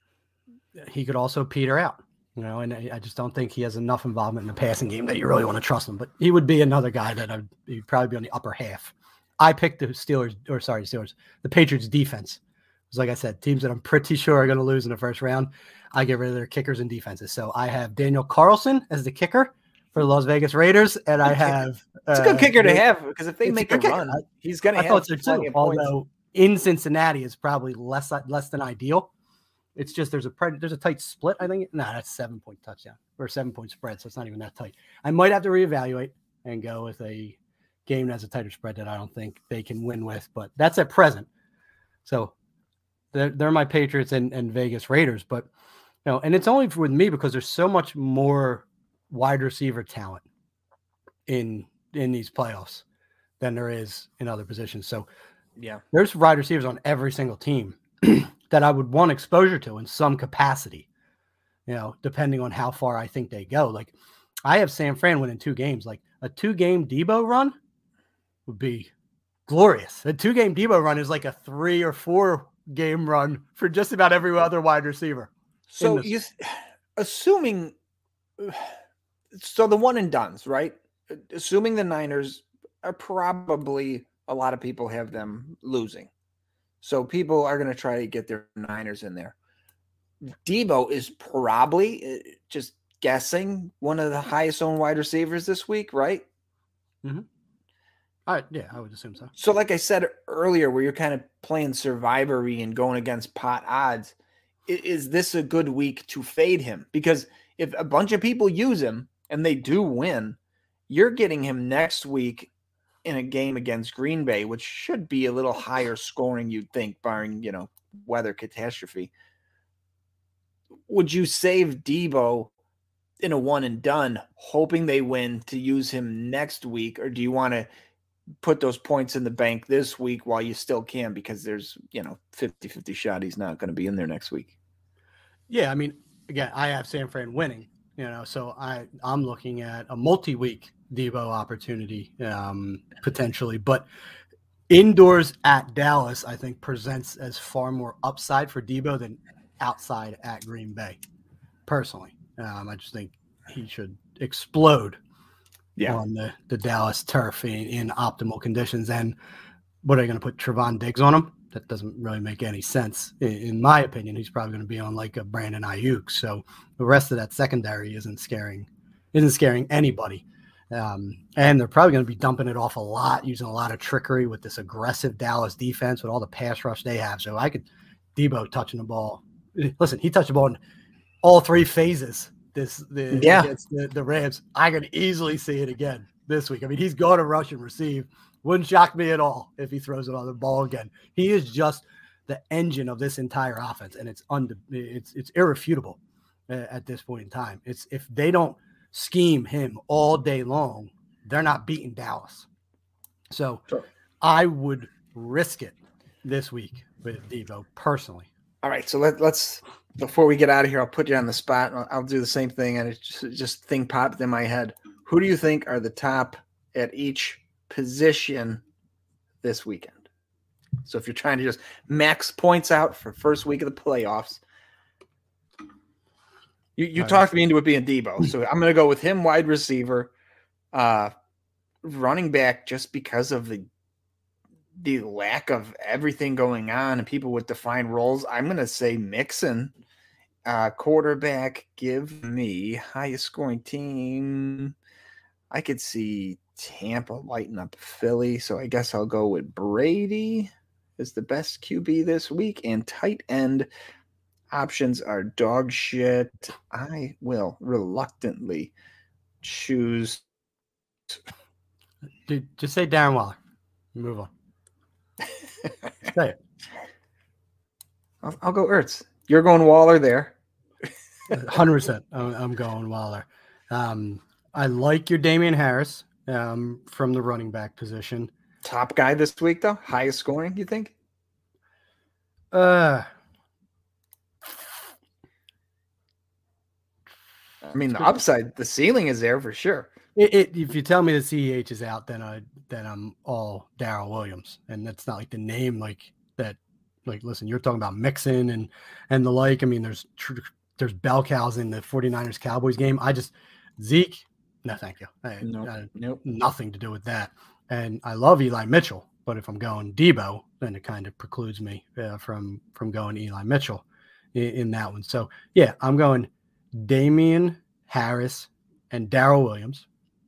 he could also peter out. And I just don't think he has enough involvement in the passing game that you really want to trust him. But he would be another guy that he'd probably be on the upper half. I picked the the Patriots defense. Because like I said, teams that I'm pretty sure are going to lose in the first round, I get rid of their kickers and defenses. So I have Daniel Carlson as the kicker for the Las Vegas Raiders, and I have it's a good kicker to have because if they make a run, he's going to have plenty of points. Although in Cincinnati is probably less than ideal. It's just there's a tight split. I think that's 7-point touchdown or 7-point spread, so it's not even that tight. I might have to reevaluate and go with a game that's a tighter spread that I don't think they can win with, but that's at present. So they're my Patriots and Vegas Raiders, but and it's only with me because there's so much more wide receiver talent in these playoffs than there is in other positions. So yeah, there's wide receivers on every single team that I would want exposure to in some capacity, depending on how far I think they go. Like I have San Fran winning 2 games. Like a 2-game Debo run would be glorious. A 2-game Debo run is like a 3 or 4 game run for just about every other wide receiver. So assuming, so the one and dones, right? Assuming the Niners are probably, a lot of people have them losing. So people are going to try to get their Niners in there. Debo is probably, just guessing, one of the highest owned wide receivers this week, right? Mm-hmm. Yeah, I would assume so. So like I said earlier, where you're kind of playing Survivor-y and going against pot odds, is this a good week to fade him? Because if a bunch of people use him and they do win, you're getting him next week in a game against Green Bay, which should be a little higher scoring, you'd think, barring, weather catastrophe. Would you save Debo in a one and done, hoping they win to use him next week? Or do you want to put those points in the bank this week while you still can, because there's, 50-50 shot he's not going to be in there next week? Yeah. I mean, again, I have San Fran winning. So I'm looking at a multi-week Debo opportunity potentially, but indoors at Dallas, I think presents as far more upside for Debo than outside at Green Bay. Personally, I just think he should explode on the Dallas turf in optimal conditions. And what are they going to put Trevon Diggs on him? That doesn't really make any sense. In my opinion, he's probably going to be on like a Brandon Ayuk. So the rest of that secondary isn't scaring anybody. And they're probably going to be dumping it off a lot, using a lot of trickery with this aggressive Dallas defense with all the pass rush they have. So Debo touching the ball. Listen, he touched the ball in all three phases against the Rams. I could easily see it again this week. I mean, he's going to rush and receive. Wouldn't shock me at all if he throws it on the ball again. He is just the engine of this entire offense, and it's irrefutable at this point in time. It's if they don't scheme him all day long, they're not beating Dallas. So I would risk it this week with Debo personally. All right, so let's before we get out of here, I'll put you on the spot. I'll do the same thing, and it just thing popped in my head. Who do you think are the top at each position this weekend? So if you're trying to just max points out for first week of the playoffs, you talked me into it being Debo. So I'm going to go with him, wide receiver, running back, just because of the lack of everything going on and people with defined roles. I'm going to say Mixon. Quarterback, give me highest scoring team. I could see Tampa lighting up Philly, so I guess I'll go with Brady is the best QB this week, and tight end options are dog shit. I will reluctantly choose. Dude, just say Darren Waller. Move on. Say it. I'll go Ertz. You're going Waller there. 100%. I'm going Waller. I like your Damian Harris from the running back position. Top guy this week, though? Highest scoring, you think? I mean, the upside, the ceiling is there for sure. If you tell me the CEH is out, then I'm all Darrell Williams, and that's not like the name like that. Like, listen, you're talking about Mixon and the like. I mean, there's bell cows in the 49ers Cowboys game. Zeke, no, thank you. Nope. Nothing to do with that. And I love Eli Mitchell, but if I'm going Debo, then it kind of precludes me from going Eli Mitchell in that one. So yeah, I'm going Damian Harris and Darrell Williams.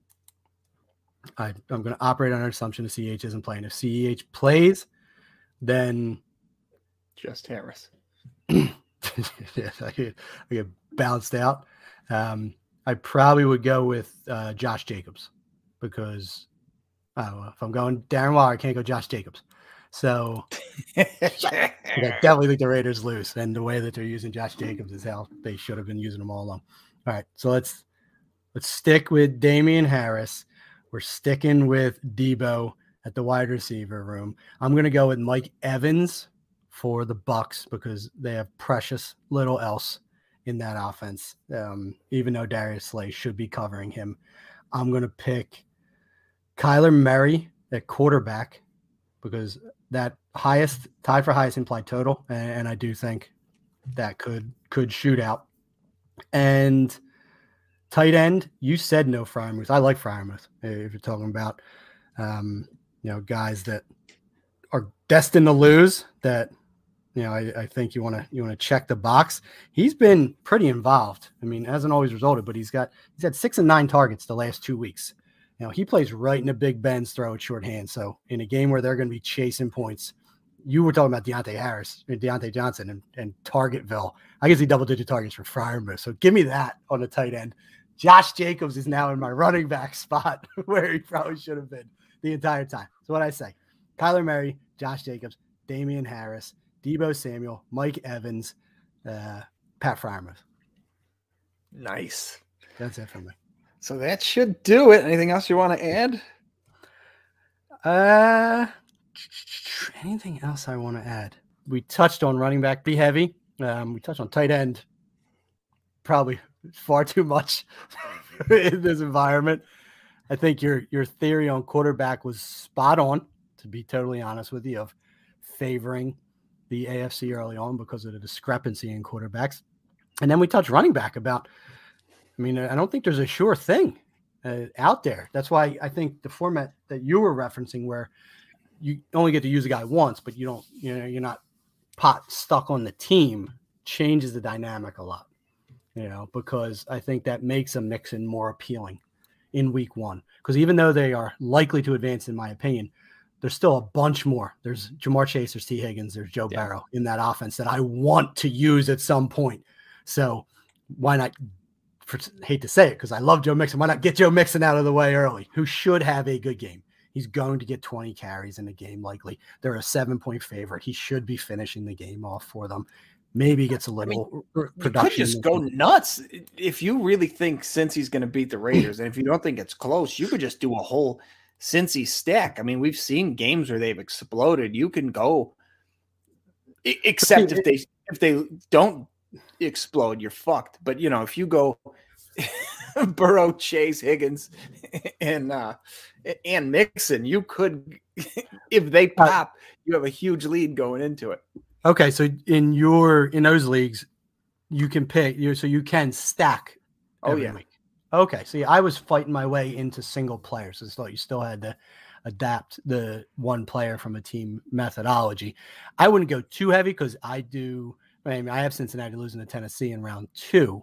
I'm going to operate on an assumption that CEH isn't playing. If CEH plays, then just Harris. Yeah, I get bounced out. I probably would go with Josh Jacobs because if I'm going Darren Waller, I can't go Josh Jacobs. So I definitely think the Raiders lose, and the way that they're using Josh Jacobs is how they should have been using him all along. All right, so let's stick with Damian Harris. We're sticking with Debo at the wide receiver room. I'm going to go with Mike Evans for the Bucs because they have precious little else in that offense. Even though Darius Slay should be covering him, I'm going to pick Kyler Murray at quarterback because that tied for highest implied total, and I do think that could shoot out. And tight end, you said no Freiermuth. I like Freiermuth if you're talking about guys that are destined to lose. That I think you want to check the box. He's been pretty involved. I mean, hasn't always resulted, but he's had 6 and 9 targets the last 2 weeks. He plays right into Big Ben's throw at short hand. So in a game where they're going to be chasing points, you were talking about Deontay Johnson and Targetville. I can see double-digit targets for Freiermuth. So give me that on the tight end. Josh Jacobs is now in my running back spot where he probably should have been the entire time. So what I say, Kyler Murray, Josh Jacobs, Damian Harris, Debo Samuel, Mike Evans, Pat Freiermuth. Nice. That's it for me. So that should do it. Anything else you want to add? Anything else I want to add? We touched on running back, be heavy. We touched on tight end. Probably far too much in this environment. I think your theory on quarterback was spot on, to be totally honest with you, of favoring the AFC early on because of the discrepancy in quarterbacks. And then we touched running back about, I mean, I don't think there's a sure thing out there. That's why I think the format that you were referencing, where you only get to use a guy once, but you don't, you're not stuck on the team, changes the dynamic a lot, because I think that makes a Mixon more appealing in week one. Because even though they are likely to advance, in my opinion, there's still a bunch more. There's Jamar Chase, there's T. Higgins, there's Joe Burrow in that offense that I want to use at some point. So why not, hate to say it because I love Joe Mixon, why not get Joe Mixon out of the way early, who should have a good game. He's going to get 20 carries in the game likely. They're a 7-point favorite. He should be finishing the game off for them. Maybe he gets a little production. You could just go nuts if you really think Cincy's going to beat the Raiders. And if you don't think it's close, you could just do a whole Cincy stack. I mean, we've seen games where they've exploded. You can go, except if they don't explode, you're fucked. But if you go Burrow, Chase, Higgins, and Mixon, you could, if they pop, you have a huge lead going into it. Okay, so in those leagues, you can pick, so you can stack every week. Okay, see, I was fighting my way into single players. So I thought you still had to adapt the one player from a team methodology. I wouldn't go too heavy because I have Cincinnati losing to Tennessee in round 2.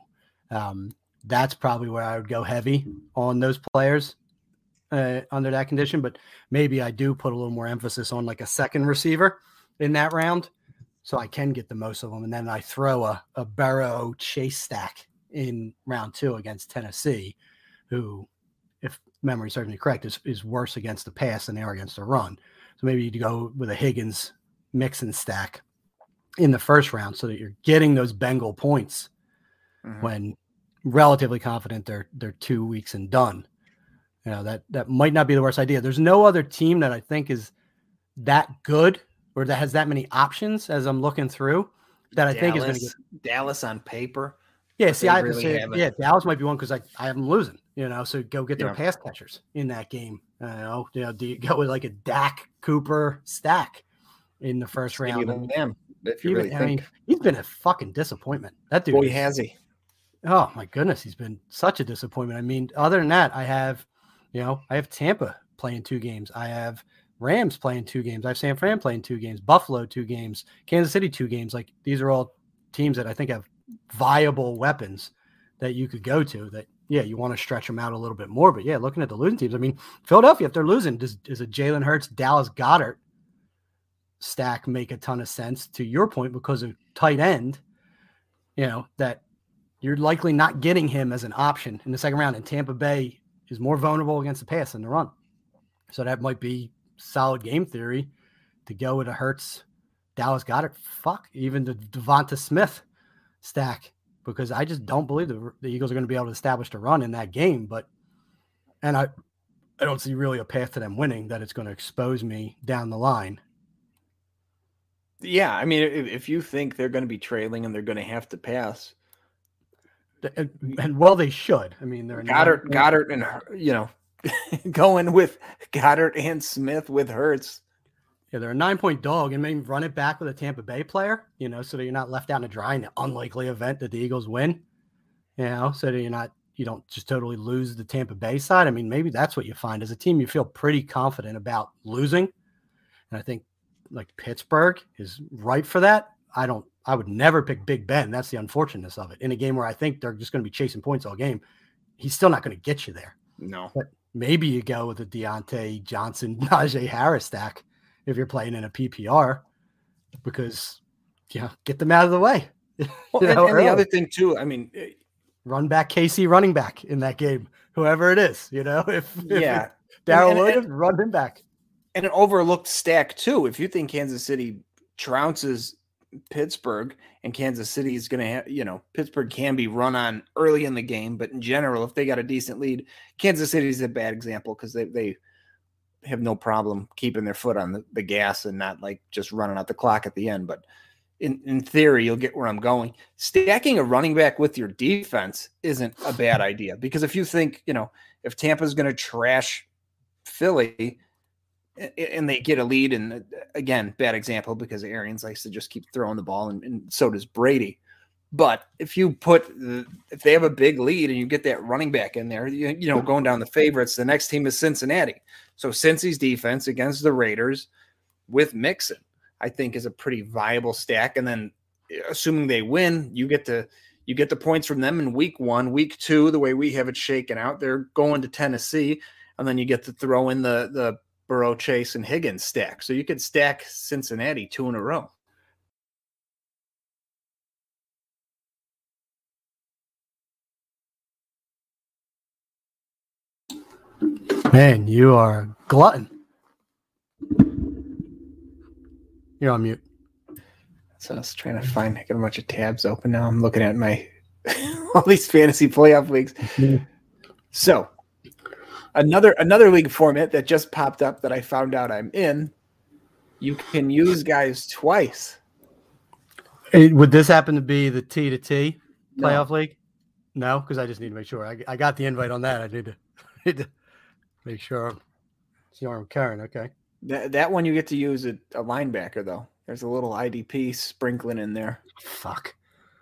That's probably where I would go heavy on those players under that condition. But maybe I do put a little more emphasis on like a second receiver in that round, so I can get the most of them. And then I throw a Burrow Chase stack in round 2 against Tennessee, who, if memory serves me correct, is worse against the pass than they are against the run. So maybe you go with a Higgins Mixon stack in the first round so that you're getting those Bengal points when relatively confident they're 2 weeks and done. That might not be the worst idea. There's no other team that I think is that good or that has that many options as I'm looking through that I think is going to get Dallas on paper. Yeah, see, I have to say, Dallas might be one because I have them losing, so go get their pass catchers in that game. Do you go with like a Dak Cooper stack in the first round? If you really think. He's been a fucking disappointment. That dude. Boy, has he. Oh my goodness, he's been such a disappointment. I mean, other than that, I have Tampa playing 2 games. I have Rams playing 2 games. I have San Fran playing 2 games. Buffalo 2 games. Kansas City 2 games. Like, these are all teams that I think have viable weapons that you could go to. That you want to stretch them out a little bit more. But looking at the losing teams, I mean, Philadelphia, if they're losing, is a Jalen Hurts, Dallas Goedert stack make a ton of sense to your point because of tight end? That you're likely not getting him as an option in the second round, and Tampa Bay is more vulnerable against the pass than the run. So that might be solid game theory to go with a Hurts, Dallas Goedert, even the Devonta Smith stack, because I just don't believe the Eagles are going to be able to establish the run in that game. And I don't see really a path to them winning that it's going to expose me down the line. Yeah, I mean, if you think they're going to be trailing and they're going to have to pass, and well, they should. I mean, they're Goddard, and going with Goddard and Smith with Hurts. Yeah, they're a 9-point dog, and maybe run it back with a Tampa Bay player, so that you're not left out in the dry in the unlikely event that the Eagles win, so that you don't just totally lose the Tampa Bay side. I mean, maybe that's what you find as a team. You feel pretty confident about losing, and I think like Pittsburgh is right for that. I would never pick Big Ben. That's the unfortunateness of it. In a game where I think they're just going to be chasing points all game, he's still not going to get you there. No. But maybe you go with a Deontay Johnson, Najee Harris stack if you're playing in a PPR because, get them out of the way. Well, and the other thing too, I mean, run back KC running back in that game, whoever it is, if Darrell Williams, run him back. And an overlooked stack too. If you think Kansas City trounces Pittsburgh and Kansas City is going to have, Pittsburgh can be run on early in the game, but in general, if they got a decent lead, Kansas City is a bad example because they have no problem keeping their foot on the gas and not like just running out the clock at the end. But in theory, you'll get where I'm going. Stacking a running back with your defense isn't a bad idea, because if you think, if Tampa's going to trash Philly and they get a lead, and again, bad example because Arians likes to just keep throwing the ball, and so does Brady. But if they have a big lead and you get that running back in there, going down the favorites, the next team is Cincinnati. So Cincy's defense against the Raiders with Mixon, I think, is a pretty viable stack. And then assuming they win, you get the points from them in week 1. Week 2, the way we have it shaken out, they're going to Tennessee, and then you get to throw in the Burrow, Chase, and Higgins stack. So you could stack Cincinnati 2 in a row. Man, you are a glutton. You're on mute. So I was trying to find, I got a bunch of tabs open now. I'm looking at my all these fantasy playoff leagues. So another league format that just popped up that I found out I'm in, you can use guys twice. Would this happen to be the T to T playoff league? No, because I just need to make sure. I got the invite on that. I need to make sure I'm carrying. Okay. That one you get to use a linebacker, though. There's a little IDP sprinkling in there. Fuck.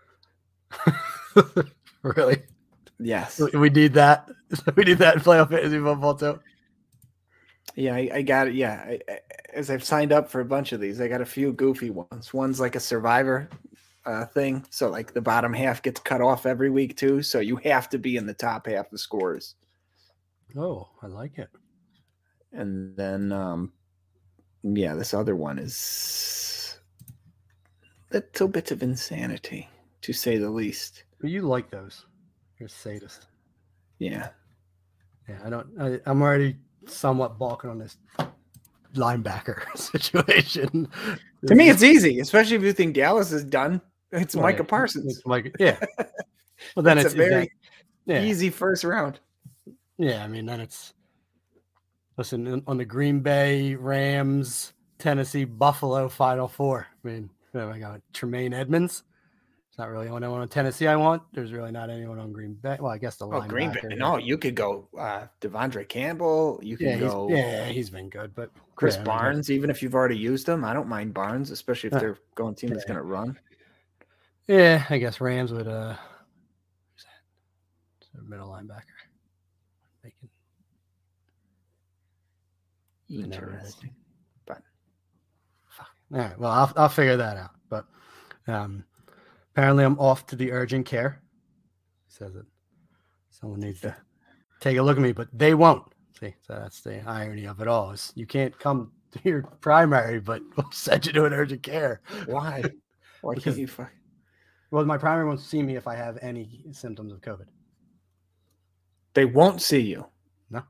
Really? Yes. We need that. We need that in playoff fantasy football too. Yeah, I got it. Yeah. As I've signed up for a bunch of these, I got a few goofy ones. One's like a survivor thing. So like the bottom half gets cut off every week too. So you have to be in the top half of scores. Oh, I like it. And then, this other one is a little bit of insanity, to say the least. But you like those. You're a sadist. Yeah. Yeah, I'm already somewhat balking on this linebacker situation. To me, it's easy, especially if you think Dallas is done. It's Micah Parsons. It's Micah, yeah. Well, then it's a very easy first round. Yeah, I mean, then listen, on the Green Bay, Rams, Tennessee, Buffalo Final Four. I mean, I got Tremaine Edmonds. It's not really anyone on Tennessee I want. There's really not anyone on Green Bay. Well, I guess the linebacker. Green Bay. No, you could go Devondre Campbell. You can go. He's been good. But Chris Barnes, even if you've already used him, I don't mind Barnes, especially if they're going team that's going to run. Yeah, I guess Rams would. Who's that? Middle linebacker. Interesting. But all right, well, I'll figure that out. But apparently, I'm off to the urgent care. It says it. Someone needs to take a look at me, but they won't. See, so that's the irony of it all. Is you can't come to your primary, but we'll send you to an urgent care. Why? Why can't you? Well, my primary won't see me if I have any symptoms of COVID. They won't see you. No.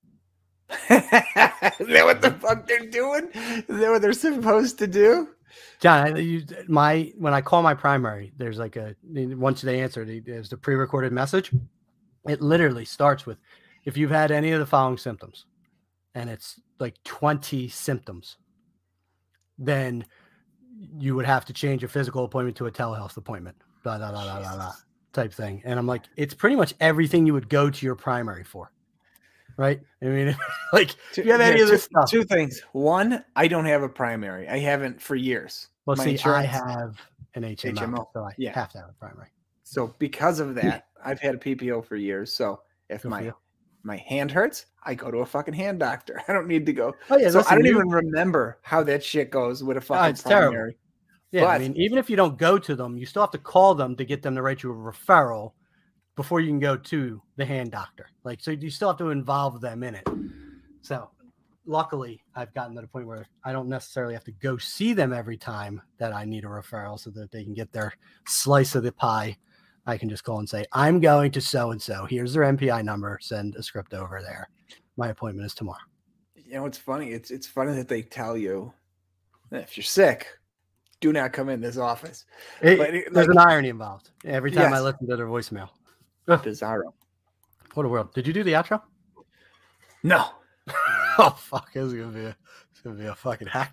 Is that what the fuck they're doing? Is that what they're supposed to do? John, when I call my primary, there's like once they answer, there's the pre-recorded message. It literally starts with, if you've had any of the following symptoms, and it's like 20 symptoms, then you would have to change your physical appointment to a telehealth appointment, blah, blah, blah, blah, blah, blah, type thing. And I'm like, it's pretty much everything you would go to your primary for. Right? I mean, like, if you have any of this stuff. Two things. One, I don't have a primary. I haven't for years. Well, I have an HMO, so I have to have a primary. So because of that, I've had a PPO for years. So if my hand hurts, I go to a fucking hand doctor. I don't need to go. Oh, yeah, so I don't even remember how that shit goes with a fucking primary. Terrible. Yeah, but, I mean, even if you don't go to them, you still have to call them to get them to write you a referral before you can go to the hand doctor. Like, so you still have to involve them in it. So luckily I've gotten to the point where I don't necessarily have to go see them every time that I need a referral so that they can get their slice of the pie. I can just call and say, I'm going to so-and-so. Here's their MPI number. Send a script over there. My appointment is tomorrow. You know, it's funny. It's funny that they tell you if you're sick, do not come in this office. There's an irony involved. Every time I listen to their voicemail. Bizarro. What a world. Did you do the outro? No. Oh, fuck. This is gonna be a fucking hack job.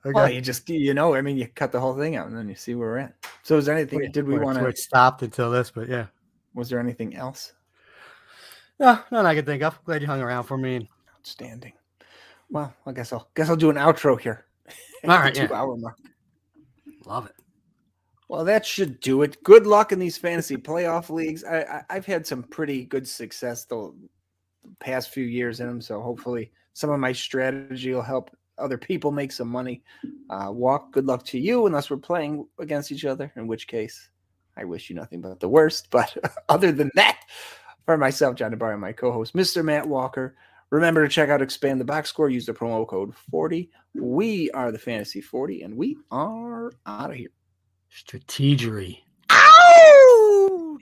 Okay. Well, you just, I mean, you cut the whole thing out and then you see where we're at. So is there anything, did we want Where to, it stopped until this, but yeah. was there anything else? No, none I can think of. Glad you hung around for me. Outstanding. Well, I guess I'll do an outro here. All right, The 2 yeah. hour mark. Love it. Well, that should do it. Good luck in these fantasy playoff leagues. I've had some pretty good success the past few years in them, so hopefully some of my strategy will help other people make some money. Walk, good luck to you, unless we're playing against each other, in which case I wish you nothing but the worst. But other than that, for myself, John DeBar, and my co-host, Mr. Matt Walker, remember to check out Expand the Box Score. Use the promo code 40. We are the Fantasy 40, and we are out of here. Strategery. Ow!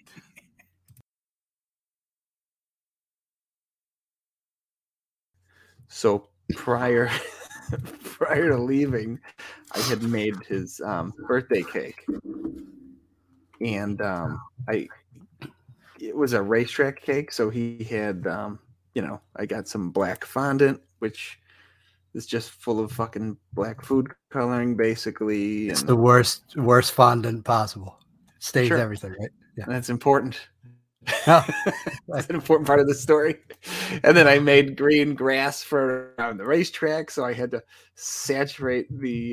So prior to leaving, I had made his birthday cake, and it was a racetrack cake. So he had, I got some black fondant, which is just full of fucking black food coloring, basically. It's and the worst fondant possible. Stains Sure. everything, right? Yeah. that's important. Oh, That's an important part of the story. And then I made green grass for around the racetrack, so I had to saturate the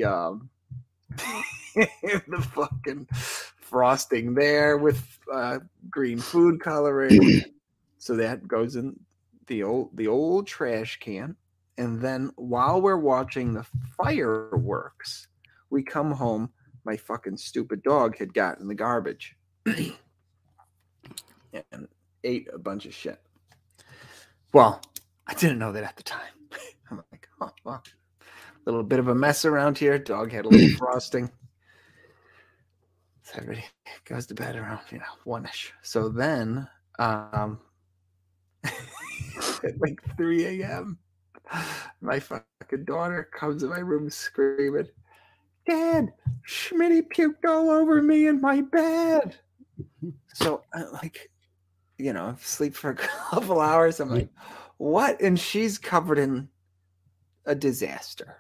the fucking frosting there with green food coloring. So that goes in the old trash can. And then while we're watching the fireworks, we come home. My fucking stupid dog had gotten the garbage and ate a bunch of shit. Well, I didn't know that at the time. I'm like, oh, well, a little bit of a mess around here. Dog had a little frosting. So everybody goes to bed around, 1-ish. So then, at like 3 a.m., my fucking daughter comes in my room screaming, "Dad, Schmitty puked all over me in my bed." So I sleep for a couple hours. I'm like, what? And she's covered in a disaster.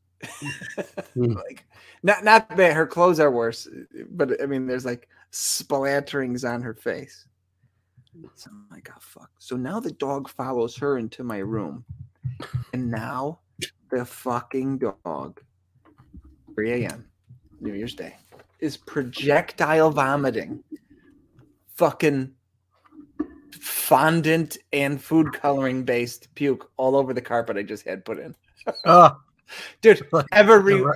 Like, not that her clothes are worse, but I mean, there's like splatterings on her face. So I'm like, oh fuck. So now the dog follows her into my room, and now the fucking dog, 3 a.m., New Year's Day, is projectile vomiting fucking fondant and food coloring based puke all over the carpet I just had put in. Dude, everywhere.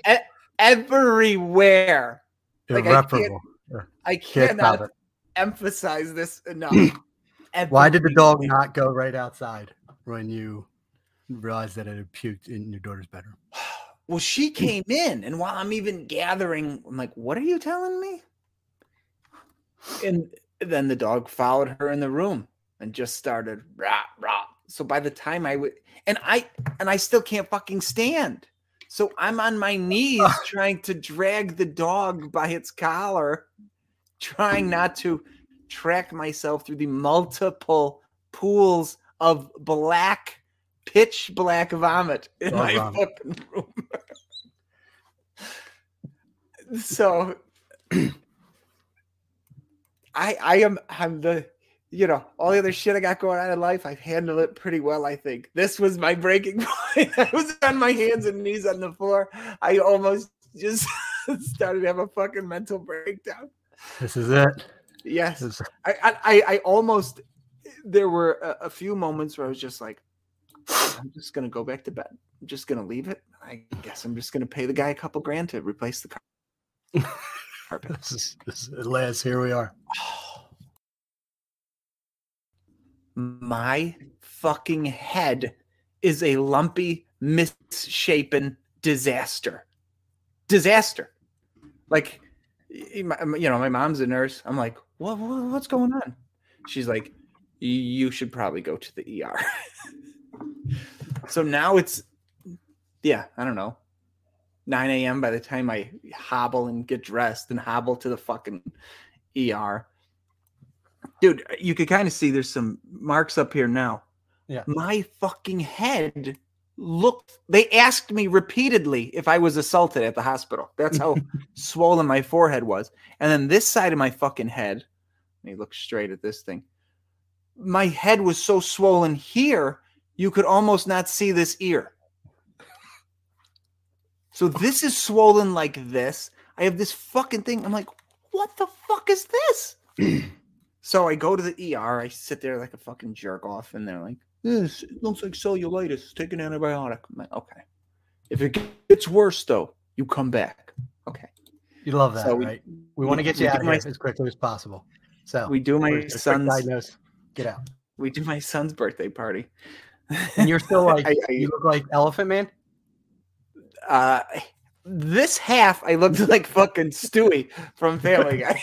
Like, irreparable. I cannot emphasize this enough. Why did the dog not go right outside when you realized that it had puked in your daughter's bedroom? Well, she came in, and while I'm even gathering, I'm like, what are you telling me? And then the dog followed her in the room and just started rah, rah. So by the time I still can't fucking stand. So I'm on my knees trying to drag the dog by its collar, trying not to track myself through the multiple pools of pitch black vomit in my fucking room. So I'm the, all the other shit I got going on in life, I've handled it pretty well, I think. This was my breaking point. I was on my hands and knees on the floor. I almost just started to have a fucking mental breakdown. This is it. Yes. I almost, there were a few moments where I was just like, I'm just going to go back to bed. I'm just going to leave it. I guess I'm just going to pay the guy a couple grand to replace the carpet. At last, here we are. My fucking head is a lumpy, misshapen disaster. Like, my mom's a nurse. I'm like, what's going on? She's like, you should probably go to the ER. So now it's, I don't know, 9 a.m. by the time I hobble and get dressed and hobble to the fucking ER. Dude, you could kind of see there's some marks up here now. Yeah. My fucking head They asked me repeatedly if I was assaulted at the hospital. That's how swollen my forehead was. And then this side of my fucking head, let me look straight at this thing. My head was so swollen here, you could almost not see this ear. So this is swollen like this. I have this fucking thing. I'm like, what the fuck is this? So I go to the ER. I sit there like a fucking jerk off. And they're like, this looks like cellulitis. Take an antibiotic. I'm like, okay. If it gets worse, though, you come back. Okay. You love that, right? We want to get you out of here as quickly as possible. So we do my son's diagnosis. Get out. We do my son's birthday party. And you're still like, you look like Elephant Man? This half, I looked like fucking Stewie from Family Guy.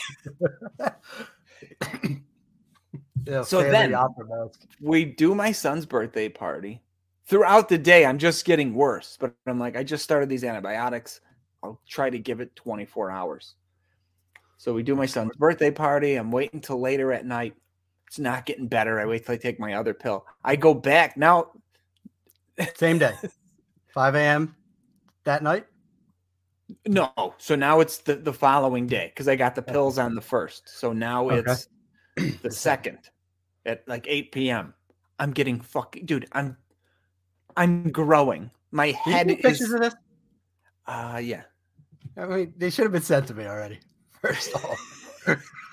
Yeah, so then we do my son's birthday party. Throughout the day, I'm just getting worse. But I'm like, I just started these antibiotics. I'll try to give it 24 hours. So we do my son's birthday party. I'm waiting till later at night. It's not getting better. I wait till I take my other pill. I go back. Now. Same day. 5 a.m. that night? No. So now it's the following day because I got the pills on the 1st. So now it's the 2nd at like 8 p.m. I'm getting fucking... Dude, I'm growing. My head is... Pictures of this? Yeah. I mean, they should have been sent to me already. First of all.